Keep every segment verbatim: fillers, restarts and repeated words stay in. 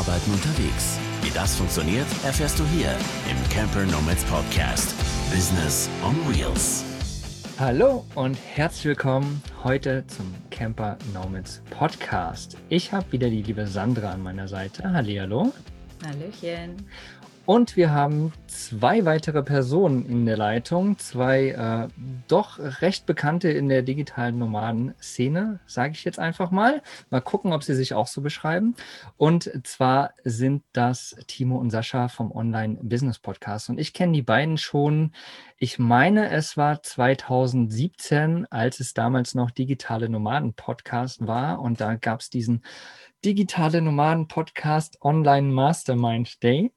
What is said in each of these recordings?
Arbeiten unterwegs. Wie das funktioniert, erfährst du hier im Camper Nomads Podcast. Business on Wheels. Hallo und herzlich willkommen heute zum Camper Nomads Podcast. Ich habe wieder die liebe Sandra an meiner Seite. Hallihallo. Hallöchen. Und wir haben zwei weitere Personen in der Leitung, zwei äh, doch recht bekannte in der digitalen Nomaden-Szene, sage ich jetzt einfach mal. Mal gucken, ob sie sich auch so beschreiben. Und zwar sind das Timo und Sascha vom Online-Business-Podcast. Und ich kenne die beiden schon, ich meine, es war zweitausendsiebzehn, als es damals noch digitale Nomaden-Podcast war. Und da gab es diesen digitale Nomaden-Podcast Online Mastermind Day.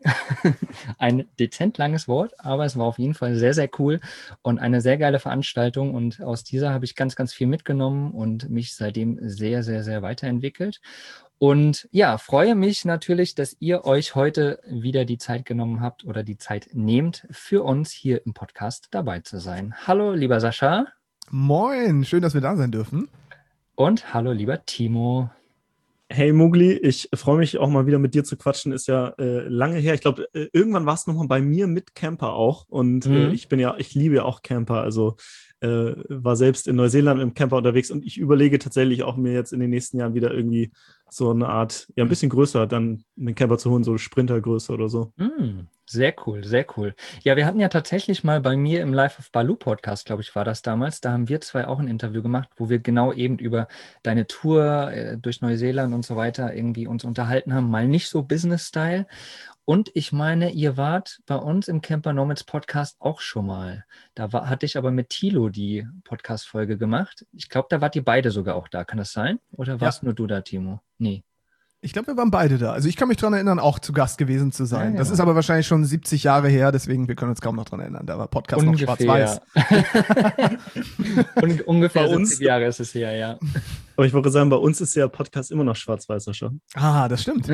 Ein dezent langes Wort, aber es war auf jeden Fall sehr, sehr cool und eine sehr geile Veranstaltung. Und aus dieser habe ich ganz, ganz viel mitgenommen und mich seitdem sehr, sehr, sehr weiterentwickelt. Und ja, freue mich natürlich, dass ihr euch heute wieder die Zeit genommen habt oder die Zeit nehmt, für uns hier im Podcast dabei zu sein. Hallo, lieber Sascha. Moin, schön, dass wir da sein dürfen. Und hallo, lieber Timo. Hey Mugli, ich freue mich auch mal wieder mit dir zu quatschen, ist ja äh, lange her. Ich glaube, äh, irgendwann warst du nochmal bei mir mit Camper auch und mhm. äh, ich bin ja, ich liebe ja auch Camper, also äh, war selbst in Neuseeland im Camper unterwegs und ich überlege tatsächlich auch mir jetzt in den nächsten Jahren wieder irgendwie so eine Art, ja ein bisschen größer, dann einen Camper zu holen, so Sprintergröße oder so. Mhm. Sehr cool, sehr cool. Ja, wir hatten ja tatsächlich mal bei mir im Life of Baloo Podcast, glaube ich, war das damals, da haben wir zwei auch ein Interview gemacht, wo wir genau eben über deine Tour äh, durch Neuseeland und so weiter irgendwie uns unterhalten haben, mal nicht so Business-Style. Und ich meine, ihr wart bei uns im Camper Nomads Podcast auch schon mal. Da war, hatte ich aber mit Thilo die Podcast-Folge gemacht. Ich glaube, da wart ihr beide sogar auch da. Kann das sein? Oder warst ja. nur du da, Timo? Nee. Ich glaube, wir waren beide da. Also ich kann mich daran erinnern, auch zu Gast gewesen zu sein. Ja, ja. Das ist aber wahrscheinlich schon siebzig Jahre her, deswegen wir können uns kaum noch daran erinnern. Da war Podcast Ungefähr. noch schwarz-weiß. Un- ungefähr bei uns, siebzig Jahre ist es her, ja. Aber ich wollte sagen, bei uns ist ja Podcast immer noch schwarz-weiß schon. Ah, das stimmt.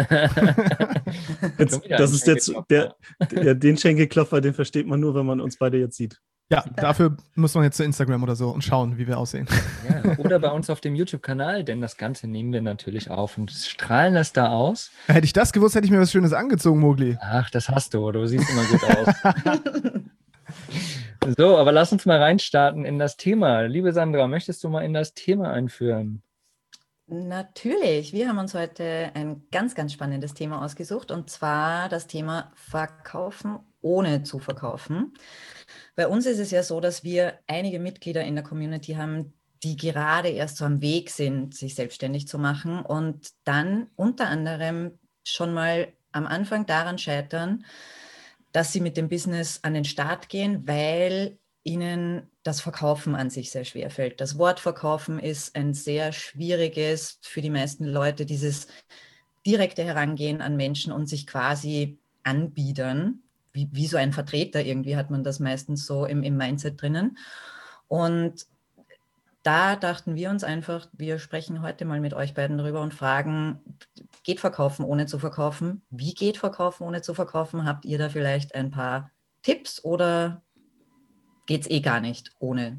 jetzt, das ist jetzt der, der, den Schenkelklopfer, den versteht man nur, wenn man uns beide jetzt sieht. Ja, dafür muss man jetzt zu Instagram oder so und schauen, wie wir aussehen. Ja, oder bei uns auf dem YouTube-Kanal, denn das Ganze nehmen wir natürlich auf und strahlen das da aus. Hätte ich das gewusst, hätte ich mir was Schönes angezogen, Mowgli. Ach, das hast du, du siehst immer gut aus. So, aber lass uns mal reinstarten in das Thema. Liebe Sandra, möchtest du mal in das Thema einführen? Natürlich. Wir haben uns heute ein ganz, ganz spannendes Thema ausgesucht und zwar das Thema Verkaufen ohne zu verkaufen. Bei uns ist es ja so, dass wir einige Mitglieder in der Community haben, die gerade erst so am Weg sind, sich selbstständig zu machen und dann unter anderem schon mal am Anfang daran scheitern, dass sie mit dem Business an den Start gehen, weil ihnen das Verkaufen an sich sehr schwer fällt. Das Wort Verkaufen ist ein sehr schwieriges für die meisten Leute, dieses direkte Herangehen an Menschen und sich quasi anbiedern. Wie, wie so ein Vertreter irgendwie hat man das meistens so im, im Mindset drinnen. Und da dachten wir uns einfach, wir sprechen heute mal mit euch beiden drüber und fragen, geht Verkaufen ohne zu verkaufen? Wie geht Verkaufen ohne zu verkaufen? Habt ihr da vielleicht ein paar Tipps oder geht es eh gar nicht ohne?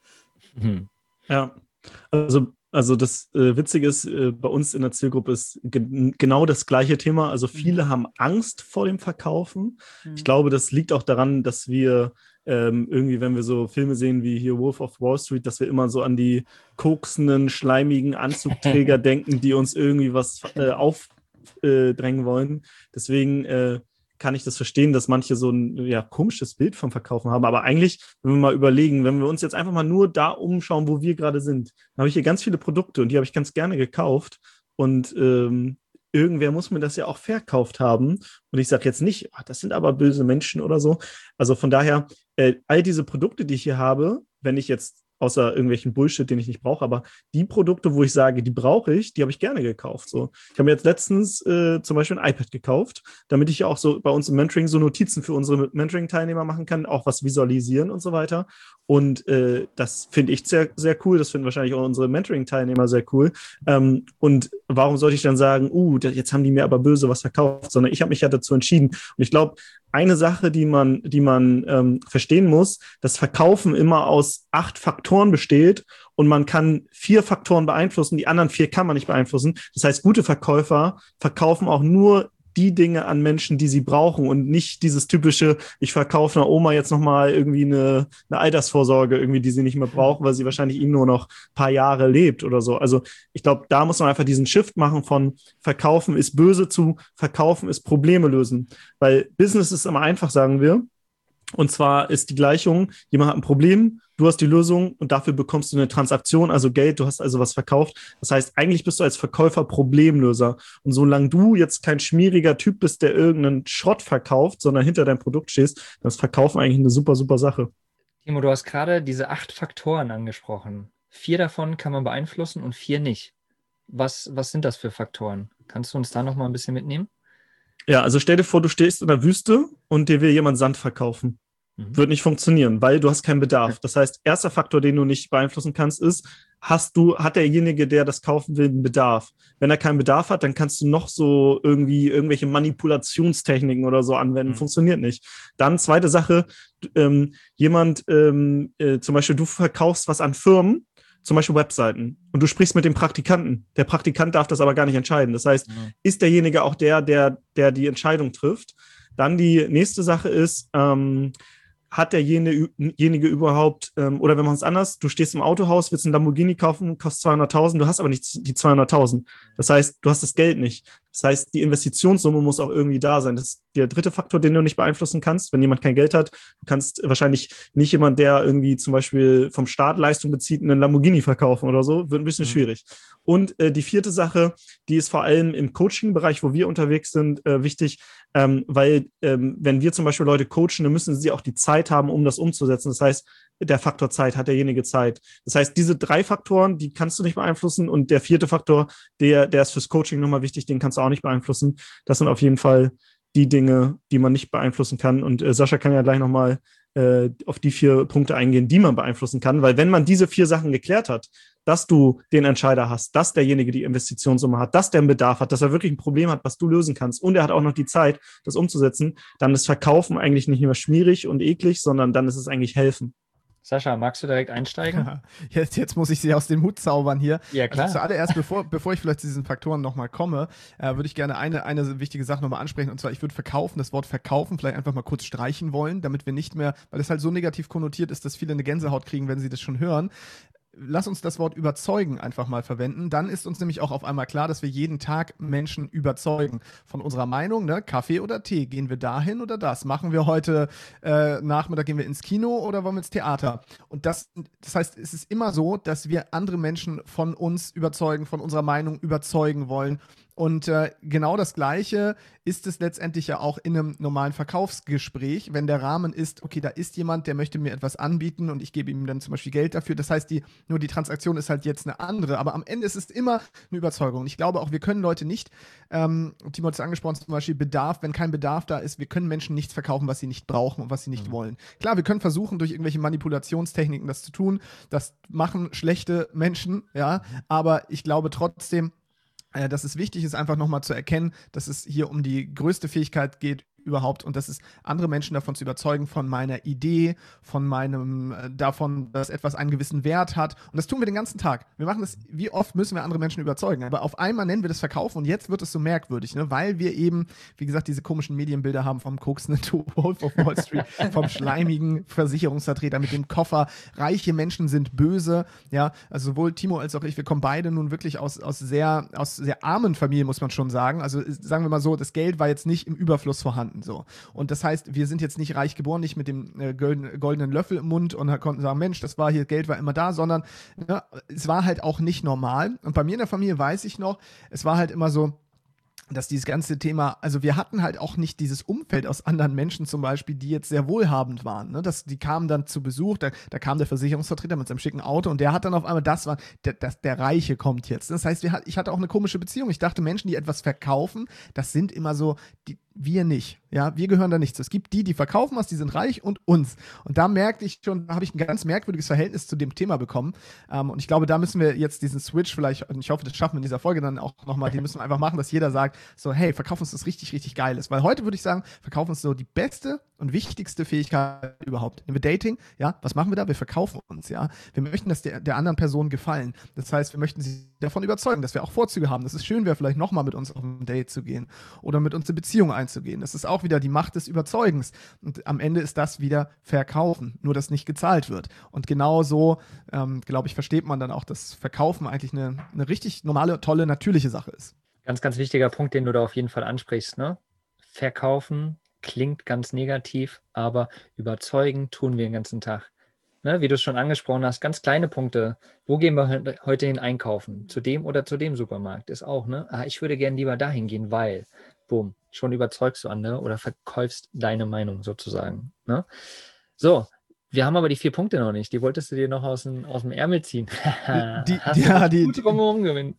Mhm. Ja, also Also das äh, Witzige ist, äh, bei uns in der Zielgruppe ist ge- genau das gleiche Thema. Also viele mhm. haben Angst vor dem Verkaufen. Mhm. Ich glaube, das liegt auch daran, dass wir ähm, irgendwie, wenn wir so Filme sehen wie hier Wolf of Wall Street, dass wir immer so an die koksenden, schleimigen Anzugträger denken, die uns irgendwie was äh, aufdrängen wollen. Deswegen äh, kann ich das verstehen, dass manche so ein ja, komisches Bild vom Verkaufen haben. Aber eigentlich, wenn wir mal überlegen, wenn wir uns jetzt einfach mal nur da umschauen, wo wir gerade sind, dann habe ich hier ganz viele Produkte und die habe ich ganz gerne gekauft. Und ähm, irgendwer muss mir das ja auch verkauft haben. Und ich sage jetzt nicht, ach, das sind aber böse Menschen oder so. Also von daher, äh, all diese Produkte, die ich hier habe, wenn ich jetzt außer irgendwelchen Bullshit, den ich nicht brauche. Aber die Produkte, wo ich sage, die brauche ich, die habe ich gerne gekauft. So. Ich habe mir jetzt letztens äh, zum Beispiel ein iPad gekauft, damit ich ja auch so bei uns im Mentoring so Notizen für unsere Mentoring-Teilnehmer machen kann, auch was visualisieren und so weiter. Und äh, das finde ich sehr, sehr cool. Das finden wahrscheinlich auch unsere Mentoring-Teilnehmer sehr cool. Ähm, und warum sollte ich dann sagen, uh, jetzt haben die mir aber böse was verkauft, sondern ich habe mich ja dazu entschieden. Und ich glaube, eine Sache, die man, die man ähm, verstehen muss, dass Verkaufen immer aus acht Faktoren besteht und man kann vier Faktoren beeinflussen, die anderen vier kann man nicht beeinflussen. Das heißt, gute Verkäufer verkaufen auch nur die Dinge an Menschen, die sie brauchen und nicht dieses typische, ich verkaufe einer Oma jetzt nochmal irgendwie eine, eine Altersvorsorge, irgendwie, die sie nicht mehr braucht, weil sie wahrscheinlich ihnen nur noch ein paar Jahre lebt oder so. Also ich glaube, da muss man einfach diesen Shift machen von Verkaufen ist böse zu Verkaufen ist Probleme lösen. Weil Business ist immer einfach, sagen wir. Und zwar ist die Gleichung, jemand hat ein Problem, du hast die Lösung und dafür bekommst du eine Transaktion, also Geld, du hast also was verkauft. Das heißt, eigentlich bist du als Verkäufer Problemlöser. Und solange du jetzt kein schmieriger Typ bist, der irgendeinen Schrott verkauft, sondern hinter deinem Produkt stehst, dann ist Verkaufen eigentlich eine super, super Sache. Timo, du hast gerade diese acht Faktoren angesprochen. Vier davon kann man beeinflussen und vier nicht. Was, was sind das für Faktoren? Kannst du uns da noch mal ein bisschen mitnehmen? Ja, also stell dir vor, du stehst in der Wüste und dir will jemand Sand verkaufen. Mhm. Wird nicht funktionieren, weil du hast keinen Bedarf. Das heißt, erster Faktor, den du nicht beeinflussen kannst, ist, hast du, hat derjenige, der das kaufen will, einen Bedarf? Wenn er keinen Bedarf hat, dann kannst du noch so irgendwie irgendwelche Manipulationstechniken oder so anwenden. Mhm. Funktioniert nicht. Dann zweite Sache, ähm, jemand, ähm, äh, zum Beispiel du verkaufst was an Firmen, zum Beispiel Webseiten, und du sprichst mit dem Praktikanten. Der Praktikant darf das aber gar nicht entscheiden. Das heißt, mhm. ist derjenige auch der, der, der die Entscheidung trifft? Dann die nächste Sache ist, ähm, hat derjenige überhaupt, ähm, oder wenn man es anders, du stehst im Autohaus, willst einen Lamborghini kaufen, kostet zweihunderttausend, du hast aber nicht die zweihunderttausend. Das heißt, du hast das Geld nicht. Das heißt, die Investitionssumme muss auch irgendwie da sein. Das ist der dritte Faktor, den du nicht beeinflussen kannst. Wenn jemand kein Geld hat, du kannst wahrscheinlich nicht jemand, der irgendwie zum Beispiel vom Staat Leistung bezieht, einen Lamborghini verkaufen oder so. Wird ein bisschen mhm. schwierig. Und äh, die vierte Sache, die ist vor allem im Coaching-Bereich, wo wir unterwegs sind, äh, wichtig, ähm, weil ähm, wenn wir zum Beispiel Leute coachen, dann müssen sie auch die Zeit haben, um das umzusetzen. Das heißt, der Faktor Zeit, hat derjenige Zeit. Das heißt, diese drei Faktoren, die kannst du nicht beeinflussen, und der vierte Faktor, der, der ist fürs Coaching nochmal wichtig, den kannst du auch nicht beeinflussen. Das sind auf jeden Fall die Dinge, die man nicht beeinflussen kann. Und äh, Sascha kann ja gleich nochmal äh, auf die vier Punkte eingehen, die man beeinflussen kann, weil wenn man diese vier Sachen geklärt hat, dass du den Entscheider hast, dass derjenige die Investitionssumme hat, dass der einen Bedarf hat, dass er wirklich ein Problem hat, was du lösen kannst, und er hat auch noch die Zeit, das umzusetzen, dann ist Verkaufen eigentlich nicht mehr schmierig und eklig, sondern dann ist es eigentlich helfen. Sascha, magst du direkt einsteigen? Jetzt, jetzt muss ich sie aus dem Hut zaubern hier. Ja, klar. Also zuallererst, bevor, bevor ich vielleicht zu diesen Faktoren nochmal komme, äh, würde ich gerne eine, eine wichtige Sache nochmal ansprechen. Und zwar, ich würde verkaufen, das Wort verkaufen vielleicht einfach mal kurz streichen wollen, damit wir nicht mehr, weil es halt so negativ konnotiert ist, dass viele eine Gänsehaut kriegen, wenn sie das schon hören. Lass uns das Wort überzeugen einfach mal verwenden. Dann ist uns nämlich auch auf einmal klar, dass wir jeden Tag Menschen überzeugen von unserer Meinung, ne? Kaffee oder Tee, gehen wir dahin oder das? Machen wir heute äh, Nachmittag, gehen wir ins Kino oder wollen wir ins Theater? Und das, das heißt, es ist immer so, dass wir andere Menschen von uns überzeugen, von unserer Meinung überzeugen wollen. Und äh, genau das Gleiche ist es letztendlich ja auch in einem normalen Verkaufsgespräch, wenn der Rahmen ist, okay, da ist jemand, der möchte mir etwas anbieten und ich gebe ihm dann zum Beispiel Geld dafür. Das heißt, die, nur die Transaktion ist halt jetzt eine andere, aber am Ende ist es immer eine Überzeugung. Und ich glaube auch, wir können Leute nicht, ähm, Timo hat es angesprochen, zum Beispiel Bedarf, wenn kein Bedarf da ist, wir können Menschen nichts verkaufen, was sie nicht brauchen und was sie nicht mhm. wollen. Klar, wir können versuchen, durch irgendwelche Manipulationstechniken das zu tun. Das machen schlechte Menschen, ja, aber ich glaube trotzdem, dass es wichtig ist, einfach nochmal zu erkennen, dass es hier um die größte Fähigkeit geht überhaupt, und das ist, andere Menschen davon zu überzeugen, von meiner Idee, von meinem, äh, davon, dass etwas einen gewissen Wert hat, und das tun wir den ganzen Tag. Wir machen das, wie oft müssen wir andere Menschen überzeugen, aber auf einmal nennen wir das Verkaufen, und jetzt wird es so merkwürdig, ne? Weil wir eben, wie gesagt, diese komischen Medienbilder haben vom koksenden Wolf of Wall Street, vom schleimigen Versicherungsvertreter mit dem Koffer, reiche Menschen sind böse, ja, also sowohl Timo als auch ich, wir kommen beide nun wirklich aus, aus sehr, aus sehr armen Familien, muss man schon sagen, also sagen wir mal so, das Geld war jetzt nicht im Überfluss vorhanden. So. Und das heißt, wir sind jetzt nicht reich geboren, nicht mit dem äh, goldenen Löffel im Mund und konnten sagen, Mensch, das war hier, Geld war immer da, sondern ne, es war halt auch nicht normal. Und bei mir in der Familie weiß ich noch, es war halt immer so, dass dieses ganze Thema, also wir hatten halt auch nicht dieses Umfeld aus anderen Menschen zum Beispiel, die jetzt sehr wohlhabend waren. Ne? Das, die kamen dann zu Besuch, da, da kam der Versicherungsvertreter mit seinem schicken Auto, und der hat dann auf einmal, das war, der, das, der Reiche kommt jetzt. Das heißt, wir, ich hatte auch eine komische Beziehung. Ich dachte, Menschen, die etwas verkaufen, das sind immer so, die, wir nicht. Ja, wir gehören da nicht zu. Es gibt die, die verkaufen was, die sind reich und uns. Und da merkte ich schon, da habe ich ein ganz merkwürdiges Verhältnis zu dem Thema bekommen. Ähm, und ich glaube, da müssen wir jetzt diesen Switch vielleicht, und ich hoffe, das schaffen wir in dieser Folge dann auch nochmal, den müssen wir einfach machen, dass jeder sagt, so, hey, verkaufen ist das richtig, richtig geil ist. Weil heute würde ich sagen, verkaufen ist so die beste und wichtigste Fähigkeit überhaupt. Nehmen wir Dating, ja, was machen wir da? Wir verkaufen uns, ja. Wir möchten, dass der, der anderen Person gefallen. Das heißt, wir möchten sie davon überzeugen, dass wir auch Vorzüge haben, dass es schön wäre, vielleicht nochmal mit uns auf ein Date zu gehen oder mit uns eine Beziehung einzugehen. Das ist auch wieder die Macht des Überzeugens. Und am Ende ist das wieder Verkaufen, nur dass nicht gezahlt wird. Und genau so, ähm, glaube ich, versteht man dann auch, dass Verkaufen eigentlich eine, eine richtig normale, tolle, natürliche Sache ist. Ganz, ganz wichtiger Punkt, den du da auf jeden Fall ansprichst, ne? Verkaufen klingt ganz negativ, aber überzeugen tun wir den ganzen Tag. Ne? Wie du es schon angesprochen hast, ganz kleine Punkte. Wo gehen wir heute hin einkaufen? Zu dem oder zu dem Supermarkt? Ist auch, ne? Ah, ich würde gerne lieber dahin gehen, weil, boom, schon überzeugst du andere oder verkaufst deine Meinung sozusagen. Ne? So, wir haben aber die vier Punkte noch nicht. Die wolltest du dir noch aus dem, aus dem Ärmel ziehen. die, die, ja, die, gut drumherum gewinnen.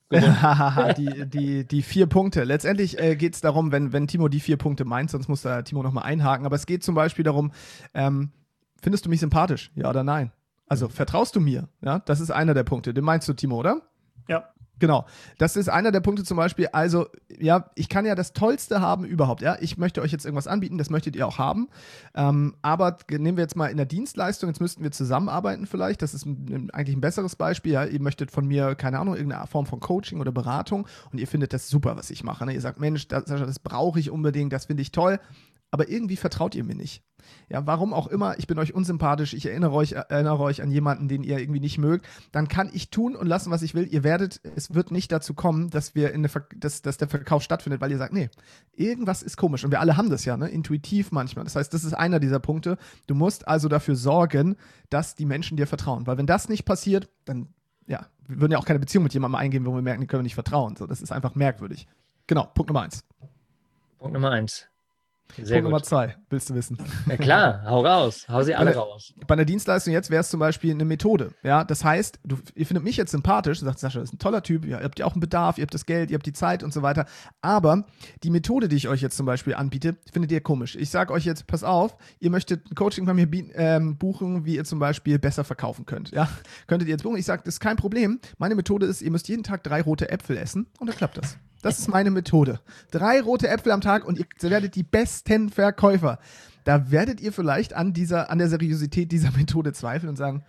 die, die, die vier Punkte. Letztendlich äh, geht es darum, wenn, wenn Timo die vier Punkte meint, sonst muss da Timo nochmal einhaken, aber es geht zum Beispiel darum, ähm, findest du mich sympathisch? Ja oder nein? Also, vertraust du mir? Ja, das ist einer der Punkte. Den meinst du, Timo, oder? Ja. Genau, das ist einer der Punkte zum Beispiel, also ja, ich kann ja das Tollste haben überhaupt, ja, ich möchte euch jetzt irgendwas anbieten, das möchtet ihr auch haben, ähm, aber nehmen wir jetzt mal in der Dienstleistung, jetzt müssten wir zusammenarbeiten vielleicht, das ist ein, eigentlich ein besseres Beispiel, ja, ihr möchtet von mir, keine Ahnung, irgendeine Form von Coaching oder Beratung und ihr findet das super, was ich mache, ne? Ihr sagt, Mensch, das, das brauche ich unbedingt, das finde ich toll, aber irgendwie vertraut ihr mir nicht. Ja, warum auch immer, ich bin euch unsympathisch, ich erinnere euch, erinnere euch an jemanden, den ihr irgendwie nicht mögt, dann kann ich tun und lassen, was ich will. Ihr werdet, es wird nicht dazu kommen, dass wir in eine, dass, dass der Verkauf stattfindet, weil ihr sagt, nee, irgendwas ist komisch. Und wir alle haben das ja, ne, intuitiv manchmal. Das heißt, das ist einer dieser Punkte. Du musst also dafür sorgen, dass die Menschen dir vertrauen. Weil wenn das nicht passiert, dann, ja, wir würden ja auch keine Beziehung mit jemandem eingehen, wo wir merken, die können wir nicht vertrauen. So, das ist einfach merkwürdig. Genau, Punkt Nummer eins. Punkt Nummer eins. Sehr Punkt gut. Nummer zwei, willst du wissen? Ja klar, hau raus, hau sie alle bei raus. Bei einer Dienstleistung jetzt wäre es zum Beispiel eine Methode. Ja, das heißt, du, ihr findet mich jetzt sympathisch, sagt Sascha, das ist ein toller Typ, ja, ihr habt ja auch einen Bedarf, ihr habt das Geld, ihr habt die Zeit und so weiter. Aber die Methode, die ich euch jetzt zum Beispiel anbiete, findet ihr komisch. Ich sage euch jetzt, pass auf, ihr möchtet ein Coaching bei mir ähm, buchen, wie ihr zum Beispiel besser verkaufen könnt. Ja, könntet ihr jetzt buchen? Ich sage, das ist kein Problem. Meine Methode ist, ihr müsst jeden Tag drei rote Äpfel essen und dann klappt das. Das ist meine Methode. Drei rote Äpfel am Tag und ihr werdet die besten Verkäufer. Da werdet ihr vielleicht an dieser, an der Seriosität dieser Methode zweifeln und sagen,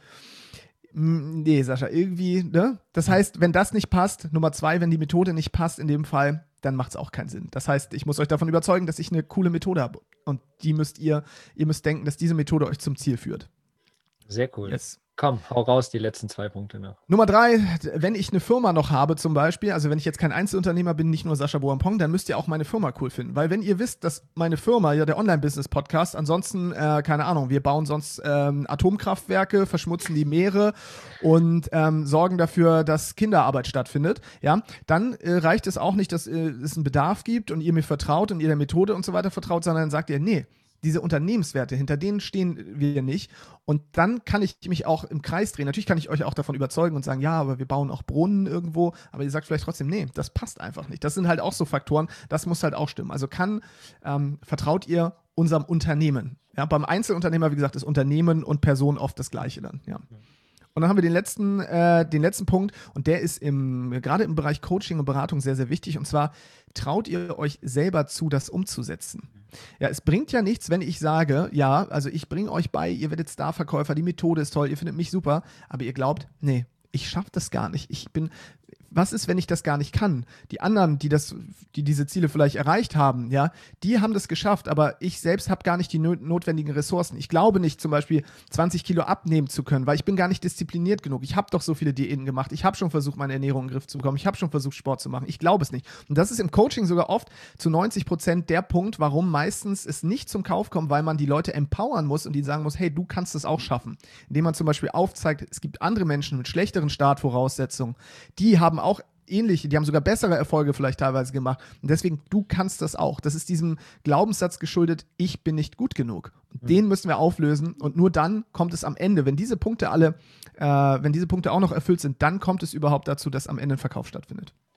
nee, Sascha, irgendwie, ne? Das heißt, wenn das nicht passt, Nummer zwei, wenn die Methode nicht passt in dem Fall, dann macht es auch keinen Sinn. Das heißt, ich muss euch davon überzeugen, dass ich eine coole Methode habe. Und die müsst ihr, ihr müsst denken, dass diese Methode euch zum Ziel führt. Sehr cool. Yes. Komm, hau raus, die letzten zwei Punkte noch. Nummer drei, wenn ich eine Firma noch habe zum Beispiel, also wenn ich jetzt kein Einzelunternehmer bin, nicht nur Sascha Boampong, dann müsst ihr auch meine Firma cool finden. Weil wenn ihr wisst, dass meine Firma, ja der Online-Business-Podcast, ansonsten, äh, keine Ahnung, wir bauen sonst ähm, Atomkraftwerke, verschmutzen die Meere und ähm, sorgen dafür, dass Kinderarbeit stattfindet, ja, dann äh, reicht es auch nicht, dass äh, es einen Bedarf gibt und ihr mir vertraut und ihr der Methode und so weiter vertraut, sondern dann sagt ihr, nee, diese Unternehmenswerte, hinter denen stehen wir nicht. Und dann kann ich mich auch im Kreis drehen. Natürlich kann ich euch auch davon überzeugen und sagen, ja, aber wir bauen auch Brunnen irgendwo. Aber ihr sagt vielleicht trotzdem, nee, das passt einfach nicht. Das sind halt auch so Faktoren, das muss halt auch stimmen. Also kann, ähm, vertraut ihr unserem Unternehmen? Ja, beim Einzelunternehmer, wie gesagt, ist Unternehmen und Person oft das Gleiche dann, ja. Und dann haben wir den letzten, äh, den letzten Punkt und der ist im, gerade im Bereich Coaching und Beratung sehr, sehr wichtig und zwar traut ihr euch selber zu, das umzusetzen. Ja, es bringt ja nichts, wenn ich sage, ja, also ich bringe euch bei, ihr werdet Starverkäufer, die Methode ist toll, ihr findet mich super, aber ihr glaubt, nee, ich schaffe das gar nicht. Ich bin, was ist, wenn ich das gar nicht kann? Die anderen, die das, die diese Ziele vielleicht erreicht haben, ja, die haben das geschafft, aber ich selbst habe gar nicht die no- notwendigen Ressourcen. Ich glaube nicht, zum Beispiel zwanzig Kilo abnehmen zu können, weil ich bin gar nicht diszipliniert genug. Ich habe doch so viele Diäten gemacht. Ich habe schon versucht, meine Ernährung in den Griff zu bekommen. Ich habe schon versucht, Sport zu machen. Ich glaube es nicht. Und das ist im Coaching sogar oft zu neunzig Prozent der Punkt, warum meistens es nicht zum Kauf kommt, weil man die Leute empowern muss und die sagen muss, hey, du kannst es auch schaffen. Indem man zum Beispiel aufzeigt, es gibt andere Menschen mit schlechteren Startvoraussetzungen, die haben auch ähnliche, die haben sogar bessere Erfolge vielleicht teilweise gemacht. Und deswegen, du kannst das auch. Das ist diesem Glaubenssatz geschuldet, ich bin nicht gut genug. Und mhm. den müssen wir auflösen und nur dann kommt es am Ende, wenn diese Punkte alle, äh, wenn diese Punkte auch noch erfüllt sind, dann kommt es überhaupt dazu, dass am Ende ein Verkauf stattfindet.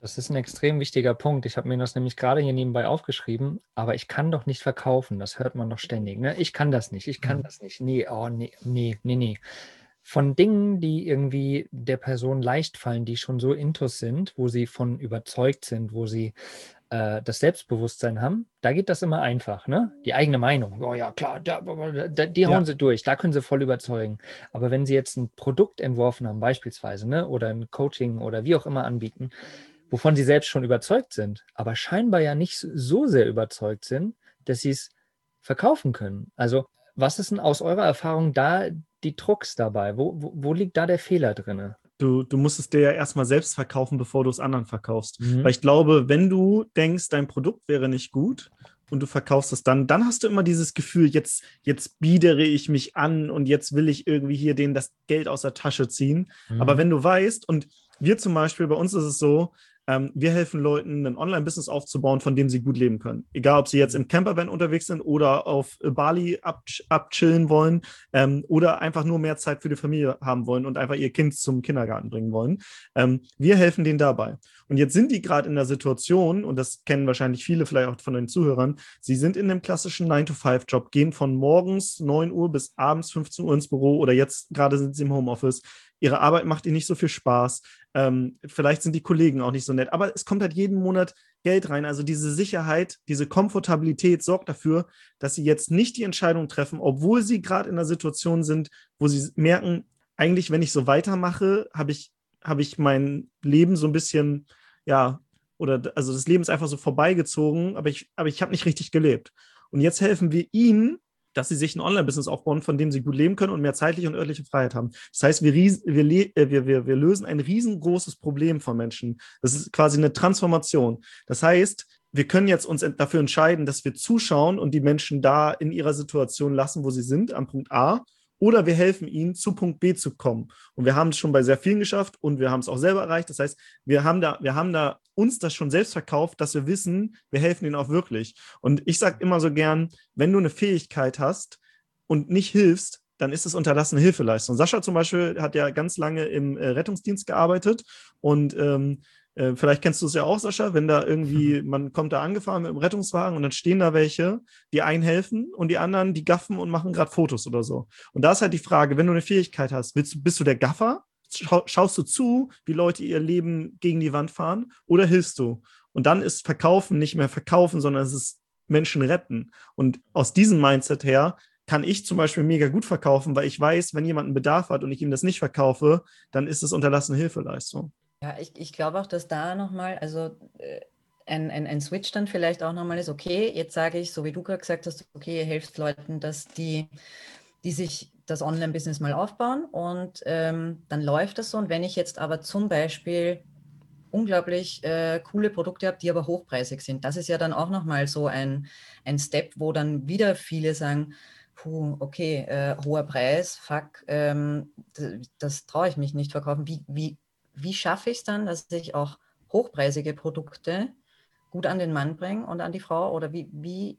Das ist ein extrem wichtiger Punkt. Ich habe mir das nämlich gerade hier nebenbei aufgeschrieben, aber ich kann doch nicht verkaufen. Das hört man doch ständig. Ne? Ich kann das nicht, ich kann das nicht. Nee, oh nee, nee, nee, nee. Von Dingen, die irgendwie der Person leicht fallen, die schon so intus sind, wo sie von überzeugt sind, wo sie äh, das Selbstbewusstsein haben, da geht das immer einfach. Ne? Die eigene Meinung, oh ja, klar, da, da, die hauen ja. sie durch, da können sie voll überzeugen. Aber wenn sie jetzt ein Produkt entworfen haben, beispielsweise, ne, oder ein Coaching oder wie auch immer anbieten, wovon sie selbst schon überzeugt sind, aber scheinbar ja nicht so sehr überzeugt sind, dass sie es verkaufen können. Also was ist denn aus eurer Erfahrung da die Krux dabei? Wo, wo, wo liegt da der Fehler drin? Du, du musst es dir ja erstmal selbst verkaufen, bevor du es anderen verkaufst. Mhm. Weil ich glaube, wenn du denkst, dein Produkt wäre nicht gut und du verkaufst es dann, dann hast du immer dieses Gefühl, jetzt, jetzt biedere ich mich an und jetzt will ich irgendwie hier denen das Geld aus der Tasche ziehen. Mhm. Aber wenn du weißt, und wir zum Beispiel, bei uns ist es so, Ähm, wir helfen Leuten, ein Online-Business aufzubauen, von dem sie gut leben können. Egal, ob sie jetzt im Campervan unterwegs sind oder auf Bali ab, abchillen wollen ähm, oder einfach nur mehr Zeit für die Familie haben wollen und einfach ihr Kind zum Kindergarten bringen wollen. Ähm, wir helfen denen dabei. Und jetzt sind die gerade in der Situation, und das kennen wahrscheinlich viele vielleicht auch von den Zuhörern, sie sind in einem klassischen nine to five Job, gehen von morgens neun Uhr bis abends fünfzehn Uhr ins Büro oder jetzt gerade sind sie im Homeoffice. Ihre Arbeit macht ihnen nicht so viel Spaß. Ähm, vielleicht sind die Kollegen auch nicht so nett, aber es kommt halt jeden Monat Geld rein. Also diese Sicherheit, diese Komfortabilität sorgt dafür, dass sie jetzt nicht die Entscheidung treffen, obwohl sie gerade in einer Situation sind, wo sie merken, eigentlich, wenn ich so weitermache, habe ich, habe ich mein Leben so ein bisschen, ja, oder also das Leben ist einfach so vorbeigezogen, aber ich, aber ich habe nicht richtig gelebt. Und jetzt helfen wir ihnen, dass sie sich ein Online-Business aufbauen, von dem sie gut leben können und mehr zeitliche und örtliche Freiheit haben. Das heißt, wir, wir, wir, wir, wir lösen ein riesengroßes Problem von Menschen. Das ist quasi eine Transformation. Das heißt, wir können jetzt uns dafür entscheiden, dass wir zuschauen und die Menschen da in ihrer Situation lassen, wo sie sind, am Punkt A, oder wir helfen ihnen, zu Punkt B zu kommen. Und wir haben es schon bei sehr vielen geschafft und wir haben es auch selber erreicht. Das heißt, wir haben da, wir haben da uns das schon selbst verkauft, dass wir wissen, wir helfen ihnen auch wirklich. Und ich sage immer so gern, wenn du eine Fähigkeit hast und nicht hilfst, dann ist es unterlassene Hilfeleistung. Sascha zum Beispiel hat ja ganz lange im äh, Rettungsdienst gearbeitet und ähm, äh, vielleicht kennst du es ja auch, Sascha, wenn da irgendwie, man kommt da angefahren mit dem Rettungswagen und dann stehen da welche, die einen helfen und die anderen, die gaffen und machen gerade Fotos oder so. Und da ist halt die Frage, wenn du eine Fähigkeit hast, willst, bist du der Gaffer? Schau, schaust du zu, wie Leute ihr Leben gegen die Wand fahren oder hilfst du? Und dann ist Verkaufen nicht mehr Verkaufen, sondern es ist Menschen retten. Und aus diesem Mindset her kann ich zum Beispiel mega gut verkaufen, weil ich weiß, wenn jemand einen Bedarf hat und ich ihm das nicht verkaufe, dann ist es unterlassene Hilfeleistung. Ja, ich, ich glaube auch, dass da nochmal, also äh, ein, ein, ein Switch dann vielleicht auch nochmal ist, okay, jetzt sage ich, so wie du gerade gesagt hast, okay, ihr helft Leuten, dass die, die sich das Online-Business mal aufbauen und ähm, dann läuft das so. Und wenn ich jetzt aber zum Beispiel unglaublich äh, coole Produkte habe, die aber hochpreisig sind, das ist ja dann auch nochmal so ein, ein Step, wo dann wieder viele sagen, puh, okay, äh, hoher Preis, fuck, ähm, das, das traue ich mich nicht verkaufen. Wie, wie, wie schaffe ich es dann, dass ich auch hochpreisige Produkte gut an den Mann bringe und an die Frau? Oder wie, wie,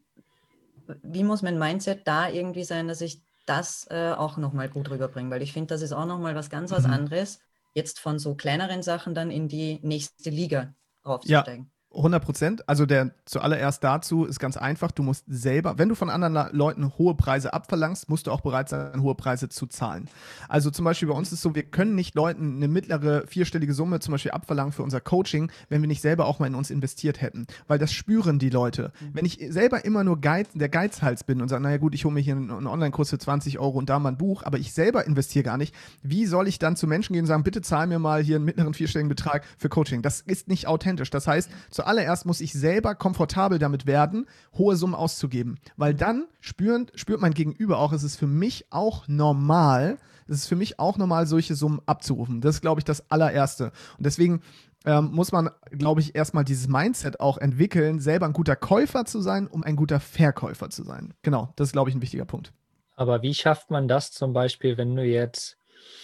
wie muss mein Mindset da irgendwie sein, dass ich das äh, auch nochmal gut rüberbringe? Weil ich finde, das ist auch nochmal was ganz was anderes, jetzt von so kleineren Sachen dann in die nächste Liga raufzusteigen. Ja. hundert Prozent. Also der zuallererst dazu ist ganz einfach, du musst selber, wenn du von anderen Leuten hohe Preise abverlangst, musst du auch bereit sein, hohe Preise zu zahlen. Also zum Beispiel bei uns ist es so, wir können nicht Leuten eine mittlere vierstellige Summe zum Beispiel abverlangen für unser Coaching, wenn wir nicht selber auch mal in uns investiert hätten. Weil das spüren die Leute. Mhm. Wenn ich selber immer nur Geiz, der Geizhals bin und sage, naja gut, ich hole mir hier einen, einen Online-Kurs für zwanzig Euro und da mal ein Buch, aber ich selber investiere gar nicht, wie soll ich dann zu Menschen gehen und sagen, bitte zahl mir mal hier einen mittleren vierstelligen Betrag für Coaching? Das ist nicht authentisch. Das heißt, zuallererst muss ich selber komfortabel damit werden, hohe Summen auszugeben. Weil dann spüren, spürt mein Gegenüber auch, es ist für mich auch normal, es ist für mich auch normal, solche Summen abzurufen. Das ist, glaube ich, das allererste. Und deswegen ähm, muss man, glaube ich, erstmal dieses Mindset auch entwickeln, selber ein guter Käufer zu sein, um ein guter Verkäufer zu sein. Genau, das ist, glaube ich, ein wichtiger Punkt. Aber wie schafft man das zum Beispiel, wenn du jetzt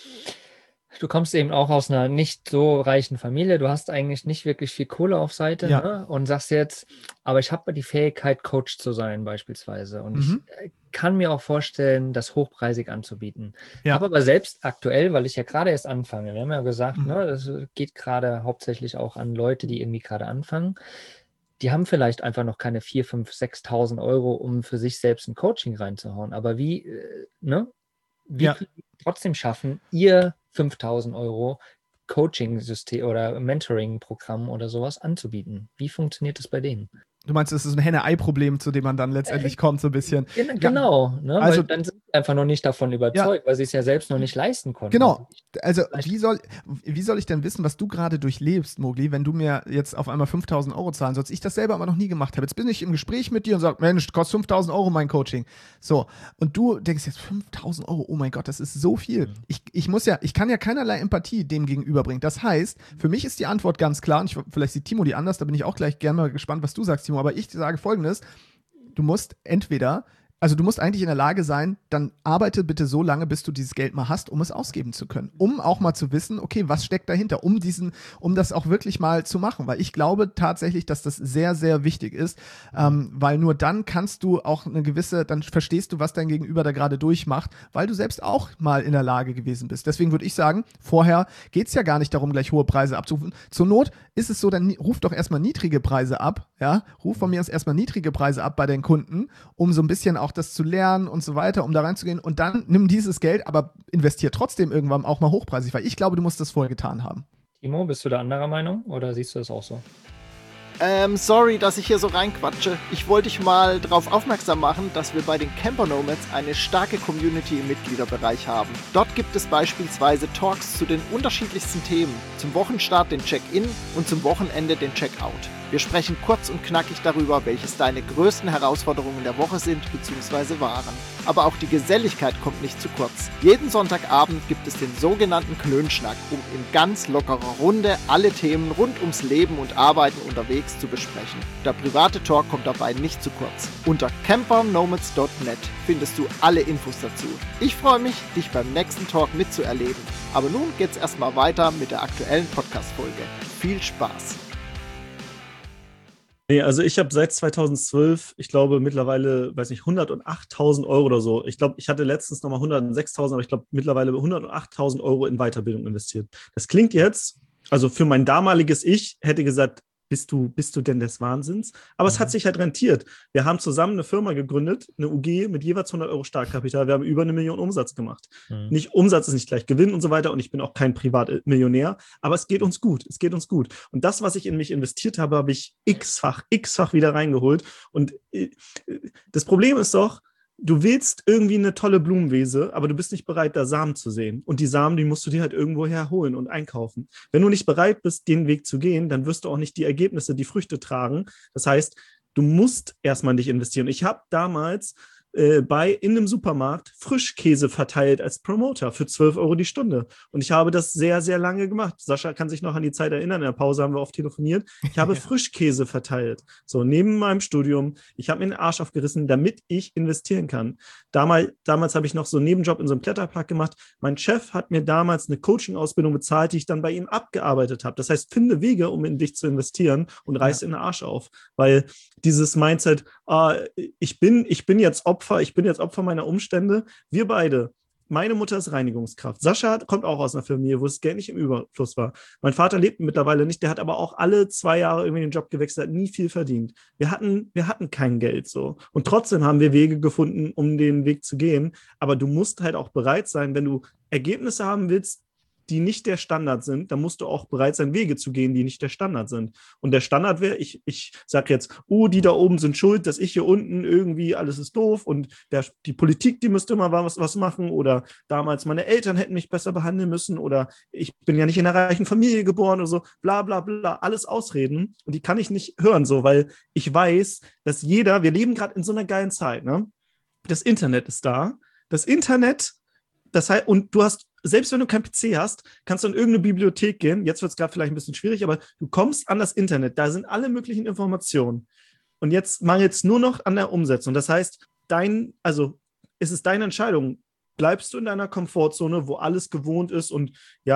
Du kommst eben auch aus einer nicht so reichen Familie, du hast eigentlich nicht wirklich viel Kohle auf Seite, ja. ne? Und sagst jetzt, aber ich habe die Fähigkeit, Coach zu sein beispielsweise. Und Mhm. ich kann mir auch vorstellen, das hochpreisig anzubieten. Ja. Habe aber selbst aktuell, weil ich ja gerade erst anfange, wir haben ja gesagt, Mhm. ne, das geht gerade hauptsächlich auch an Leute, die irgendwie gerade anfangen. Die haben vielleicht einfach noch keine viertausend, fünftausend, sechstausend Euro, um für sich selbst ein Coaching reinzuhauen. Aber wie, äh, ne? Wie Ja. können die trotzdem schaffen, ihr fünftausend Euro Coaching-System oder Mentoring-Programm oder sowas anzubieten? Wie funktioniert das bei denen? Du meinst, es ist ein Henne-Ei-Problem, zu dem man dann letztendlich Äh, kommt, so ein bisschen. Gen Ja. genau, ne? Also- Weil dann sind sie einfach noch nicht davon überzeugt, weil sie es ja selbst noch nicht leisten konnten. Genau. Also wie soll, wie soll ich denn wissen, was du gerade durchlebst, Mogli, wenn du mir jetzt auf einmal fünftausend Euro zahlen sollst? Ich das selber aber noch nie gemacht habe. Jetzt bin ich im Gespräch mit dir und sage, Mensch, kostet fünftausend Euro mein Coaching. So, und du denkst jetzt, fünftausend Euro, oh mein Gott, das ist so viel. Mhm. Ich, ich muss ja, ich kann ja keinerlei Empathie dem gegenüberbringen. Das heißt, für mich ist die Antwort ganz klar, und ich, vielleicht sieht Timo die anders, da bin ich auch gleich gerne mal gespannt, was du sagst, Timo, aber ich sage Folgendes: Du musst entweder, also du musst eigentlich in der Lage sein, dann arbeite bitte so lange, bis du dieses Geld mal hast, um es ausgeben zu können. Um auch mal zu wissen, okay, was steckt dahinter, um diesen, um das auch wirklich mal zu machen. Weil ich glaube tatsächlich, dass das sehr, sehr wichtig ist, ähm, weil nur dann kannst du auch eine gewisse, dann verstehst du, was dein Gegenüber da gerade durchmacht, weil du selbst auch mal in der Lage gewesen bist. Deswegen würde ich sagen, vorher geht es ja gar nicht darum, gleich hohe Preise abzurufen. Zur Not ist es so, dann ni- ruf doch erstmal niedrige Preise ab, ja, ruf von mir aus erstmal niedrige Preise ab bei den Kunden, um so ein bisschen auch das zu lernen und so weiter, um da reinzugehen, und dann nimm dieses Geld, aber investier trotzdem irgendwann auch mal hochpreisig, weil ich glaube, du musst das vorher getan haben. Timo, bist du da anderer Meinung oder siehst du das auch so? Ähm, sorry, dass ich hier so reinquatsche. Ich wollte dich mal darauf aufmerksam machen, dass wir bei den Camper Nomads eine starke Community im Mitgliederbereich haben. Dort gibt es beispielsweise Talks zu den unterschiedlichsten Themen. Zum Wochenstart den Check-in und zum Wochenende den Check-out. Wir sprechen kurz und knackig darüber, welches deine größten Herausforderungen der Woche sind bzw. waren. Aber auch die Geselligkeit kommt nicht zu kurz. Jeden Sonntagabend gibt es den sogenannten Klönschnack, um in ganz lockerer Runde alle Themen rund ums Leben und Arbeiten unterwegs zu besprechen. Der private Talk kommt dabei nicht zu kurz. Unter camper nomads punkt net findest du alle Infos dazu. Ich freue mich, dich beim nächsten Talk mitzuerleben. Aber nun geht's erstmal weiter mit der aktuellen Podcast-Folge. Viel Spaß! Nee, also ich habe seit zweitausendzwölf, ich glaube mittlerweile, weiß nicht, hundertachttausend Euro oder so. Ich glaube, ich hatte letztens nochmal hundertsechstausend, aber ich glaube mittlerweile hundertachttausend Euro in Weiterbildung investiert. Das klingt jetzt, also für mein damaliges Ich hätte gesagt, bist du, bist du denn des Wahnsinns? Aber mhm. es hat sich halt rentiert. Wir haben zusammen eine Firma gegründet, eine U G mit jeweils hundert Euro Startkapital. Wir haben über eine Million Umsatz gemacht. Mhm. Nicht Umsatz ist nicht gleich Gewinn und so weiter, und ich bin auch kein Privatmillionär, aber es geht uns gut. Es geht uns gut. Und das, was ich in mich investiert habe, habe ich x-fach, x-fach wieder reingeholt. Und äh, das Problem ist doch, du willst irgendwie eine tolle Blumenwiese, aber du bist nicht bereit, da Samen zu sehen. Und die Samen, die musst du dir halt irgendwo herholen und einkaufen. Wenn du nicht bereit bist, den Weg zu gehen, dann wirst du auch nicht die Ergebnisse, die Früchte tragen. Das heißt, du musst erstmal nicht investieren. Ich habe damals äh, bei in einem Supermarkt Frischkäse verteilt als Promoter für zwölf Euro die Stunde. Und ich habe das sehr, sehr lange gemacht. Sascha kann sich noch an die Zeit erinnern. In der Pause haben wir oft telefoniert. Ich habe ja. Frischkäse verteilt. So, neben meinem Studium. Ich habe mir den Arsch aufgerissen, damit ich investieren kann. Damals, damals habe ich noch so einen Nebenjob in so einem Kletterpark gemacht. Mein Chef hat mir damals eine Coaching-Ausbildung bezahlt, die ich dann bei ihm abgearbeitet habe. Das heißt, finde Wege, um in dich zu investieren, und reiß ja. in den Arsch auf. Weil dieses Mindset, äh, ich bin, ich bin jetzt Opfer, ich bin jetzt Opfer meiner Umstände. Wir beide, meine Mutter ist Reinigungskraft. Sascha kommt auch aus einer Familie, wo es Geld nicht im Überfluss war. Mein Vater lebt mittlerweile nicht, der hat aber auch alle zwei Jahre irgendwie den Job gewechselt, hat nie viel verdient. Wir hatten, wir hatten kein Geld so. Und trotzdem haben wir Wege gefunden, um den Weg zu gehen. Aber du musst halt auch bereit sein, wenn du Ergebnisse haben willst, die nicht der Standard sind, dann musst du auch bereit sein, Wege zu gehen, die nicht der Standard sind. Und der Standard wäre, ich, ich sage jetzt, oh, die da oben sind schuld, dass ich hier unten irgendwie, alles ist doof, und der, die Politik, die müsste mal was, was machen, oder damals meine Eltern hätten mich besser behandeln müssen, oder ich bin ja nicht in einer reichen Familie geboren oder so, bla bla bla, alles Ausreden, und die kann ich nicht hören so, weil ich weiß, dass jeder, wir leben gerade in so einer geilen Zeit, ne? Das Internet ist da, das Internet, das heißt, und du hast, selbst wenn du kein P C hast, kannst du in irgendeine Bibliothek gehen. Jetzt wird es gerade vielleicht ein bisschen schwierig, aber du kommst an das Internet. Da sind alle möglichen Informationen. Und jetzt mangelt es nur noch an der Umsetzung. Das heißt, dein, also es ist deine Entscheidung. Bleibst du in deiner Komfortzone, wo alles gewohnt ist, und ja,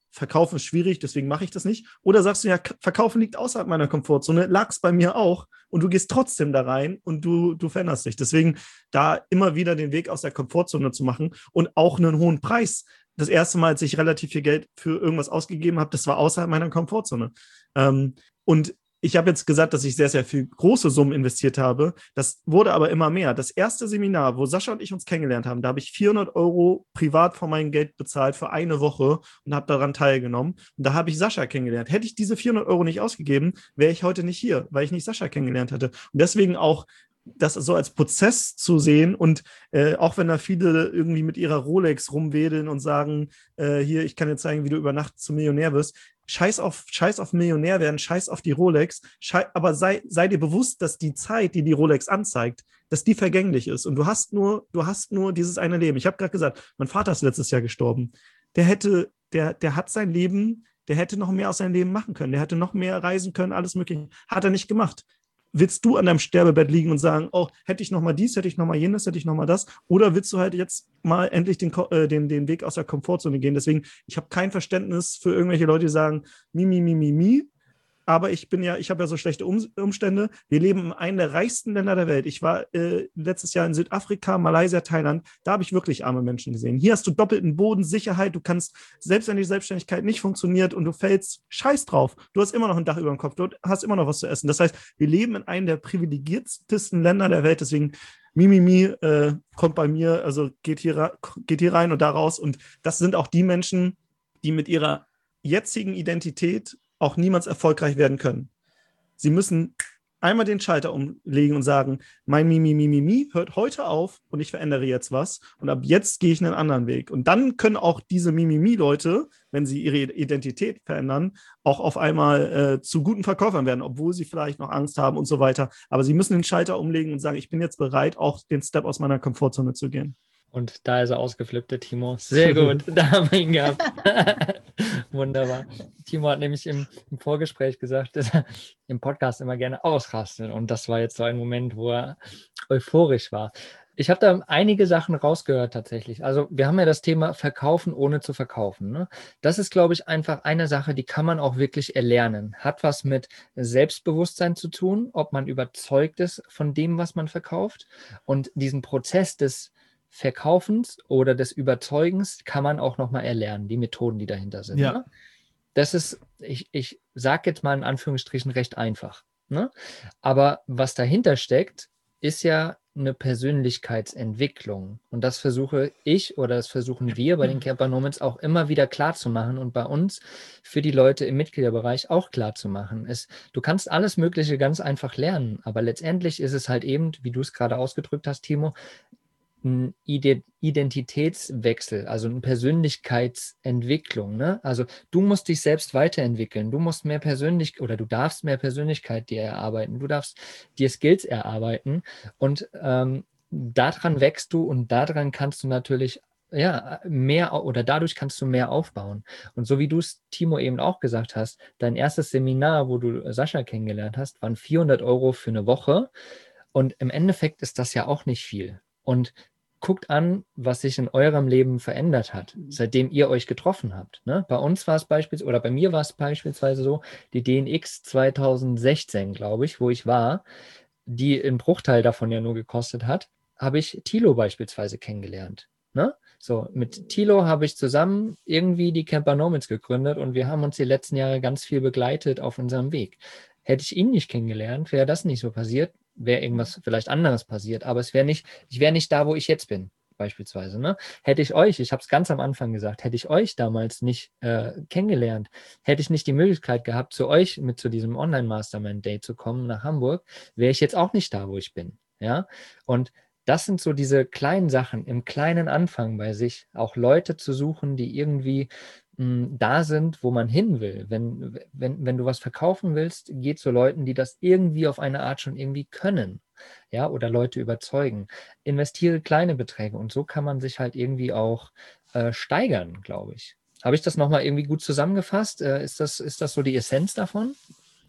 Verkaufen ist schwierig, deswegen mache ich das nicht. Oder sagst du, ja, Verkaufen liegt außerhalb meiner Komfortzone, lag es bei mir auch und du gehst trotzdem da rein und du, du veränderst dich. Deswegen da immer wieder den Weg aus der Komfortzone zu machen und auch einen hohen Preis. Das erste Mal, als ich relativ viel Geld für irgendwas ausgegeben habe, das war außerhalb meiner Komfortzone. Ähm, und ich habe jetzt gesagt, dass ich sehr, sehr viel große Summen investiert habe. Das wurde aber immer mehr. Das erste Seminar, wo Sascha und ich uns kennengelernt haben, da habe ich vierhundert Euro privat von meinem Geld bezahlt für eine Woche und habe daran teilgenommen. Und da habe ich Sascha kennengelernt. Hätte ich diese vierhundert Euro nicht ausgegeben, wäre ich heute nicht hier, weil ich nicht Sascha kennengelernt hatte. Und deswegen auch das so als Prozess zu sehen und äh, auch wenn da viele irgendwie mit ihrer Rolex rumwedeln und sagen, äh, hier, ich kann dir zeigen, wie du über Nacht zum Millionär wirst, scheiß auf, scheiß auf Millionär werden, scheiß auf die Rolex, scheiß, aber sei, sei dir bewusst, dass die Zeit, die die Rolex anzeigt, dass die vergänglich ist und du hast nur, du hast nur dieses eine Leben. Ich habe gerade gesagt, mein Vater ist letztes Jahr gestorben. Der hätte, der, der hat sein Leben, der hätte noch mehr aus seinem Leben machen können, der hätte noch mehr reisen können, alles Mögliche. Hat er nicht gemacht. Willst du an deinem Sterbebett liegen und sagen, oh, hätte ich noch mal dies, hätte ich noch mal jenes, hätte ich noch mal das? Oder willst du halt jetzt mal endlich den, äh, den, den Weg aus der Komfortzone gehen? Deswegen, ich habe kein Verständnis für irgendwelche Leute, die sagen, mi, mi, mi, mi, mi. Aber ich bin ja, ich habe ja so schlechte um Umstände. Wir leben in einem der reichsten Länder der Welt. Ich war äh, letztes Jahr in Südafrika, Malaysia, Thailand. Da habe ich wirklich arme Menschen gesehen. Hier hast du doppelten Boden, Sicherheit. Du kannst, selbst wenn die Selbstständigkeit nicht funktioniert und du fällst, scheiß drauf. Du hast immer noch ein Dach über dem Kopf. Du hast immer noch was zu essen. Das heißt, wir leben in einem der privilegiertesten Länder der Welt. Deswegen, Mimimi äh, kommt bei mir, also geht hier, geht hier rein und da raus. Und das sind auch die Menschen, die mit ihrer jetzigen Identität auch niemals erfolgreich werden können. Sie müssen einmal den Schalter umlegen und sagen, mein Mimi, Mimi, Mimi hört heute auf und ich verändere jetzt was und ab jetzt gehe ich einen anderen Weg. Und dann können auch diese Mimimi-Leute, wenn sie ihre Identität verändern, auch auf einmal äh, zu guten Verkäufern werden, obwohl sie vielleicht noch Angst haben und so weiter. Aber sie müssen den Schalter umlegen und sagen, ich bin jetzt bereit, auch den Step aus meiner Komfortzone zu gehen. Und da ist er ausgeflippt, der Timo. Sehr gut, da haben wir ihn gehabt. Wunderbar. Timo hat nämlich im, im Vorgespräch gesagt, dass er im Podcast immer gerne ausrastet. Und das war jetzt so ein Moment, wo er euphorisch war. Ich habe da einige Sachen rausgehört tatsächlich. Also wir haben ja das Thema Verkaufen ohne zu verkaufen. Ne? Das ist, glaube ich, einfach eine Sache, die kann man auch wirklich erlernen. Hat was mit Selbstbewusstsein zu tun, ob man überzeugt ist von dem, was man verkauft. Und diesen Prozess des Verkaufens oder des Überzeugens kann man auch nochmal erlernen, die Methoden, die dahinter sind. Ja. Ne? Das ist, ich, ich sage jetzt mal in Anführungsstrichen, recht einfach. Ne? Aber was dahinter steckt, ist ja eine Persönlichkeitsentwicklung. Und das versuche ich oder das versuchen wir bei den Camper Nomads auch immer wieder klar zu machen und bei uns für die Leute im Mitgliederbereich auch klar zu machen. Es, du kannst alles Mögliche ganz einfach lernen, aber letztendlich ist es halt eben, wie du es gerade ausgedrückt hast, Timo, ein Identitätswechsel, also eine Persönlichkeitsentwicklung. Ne? Also du musst dich selbst weiterentwickeln, du musst mehr Persönlichkeit oder du darfst mehr Persönlichkeit dir erarbeiten, du darfst dir Skills erarbeiten und ähm, daran wächst du und daran kannst du natürlich ja, mehr oder dadurch kannst du mehr aufbauen. Und so wie du es, Timo, eben auch gesagt hast, dein erstes Seminar, wo du Sascha kennengelernt hast, waren vierhundert Euro für eine Woche und im Endeffekt ist das ja auch nicht viel. Und guckt an, was sich in eurem Leben verändert hat, seitdem ihr euch getroffen habt. Ne? Bei uns war es beispielsweise, oder bei mir war es beispielsweise so, die D N X zweitausendsechzehn, glaube ich, wo ich war, die einen Bruchteil davon ja nur gekostet hat, habe ich Thilo beispielsweise kennengelernt. Ne? So, mit Thilo habe ich zusammen irgendwie die Camper Nomads gegründet und wir haben uns die letzten Jahre ganz viel begleitet auf unserem Weg. Hätte ich ihn nicht kennengelernt, wäre das nicht so passiert, wäre irgendwas vielleicht anderes passiert, aber es wäre nicht, ich wäre nicht da, wo ich jetzt bin, beispielsweise. Ne? Hätte ich euch, ich habe es ganz am Anfang gesagt, hätte ich euch damals nicht äh, kennengelernt, hätte ich nicht die Möglichkeit gehabt, zu euch mit zu diesem Online-Mastermind-Day zu kommen nach Hamburg, wäre ich jetzt auch nicht da, wo ich bin. Ja, und das sind so diese kleinen Sachen, im kleinen Anfang bei sich, auch Leute zu suchen, die irgendwie mh, da sind, wo man hin will. Wenn, wenn, wenn du was verkaufen willst, geh zu Leuten, die das irgendwie auf eine Art schon irgendwie können, ja, oder Leute überzeugen. Investiere kleine Beträge und so kann man sich halt irgendwie auch äh, steigern, glaube ich. Habe ich das nochmal irgendwie gut zusammengefasst? Äh, ist das, ist das so die Essenz davon?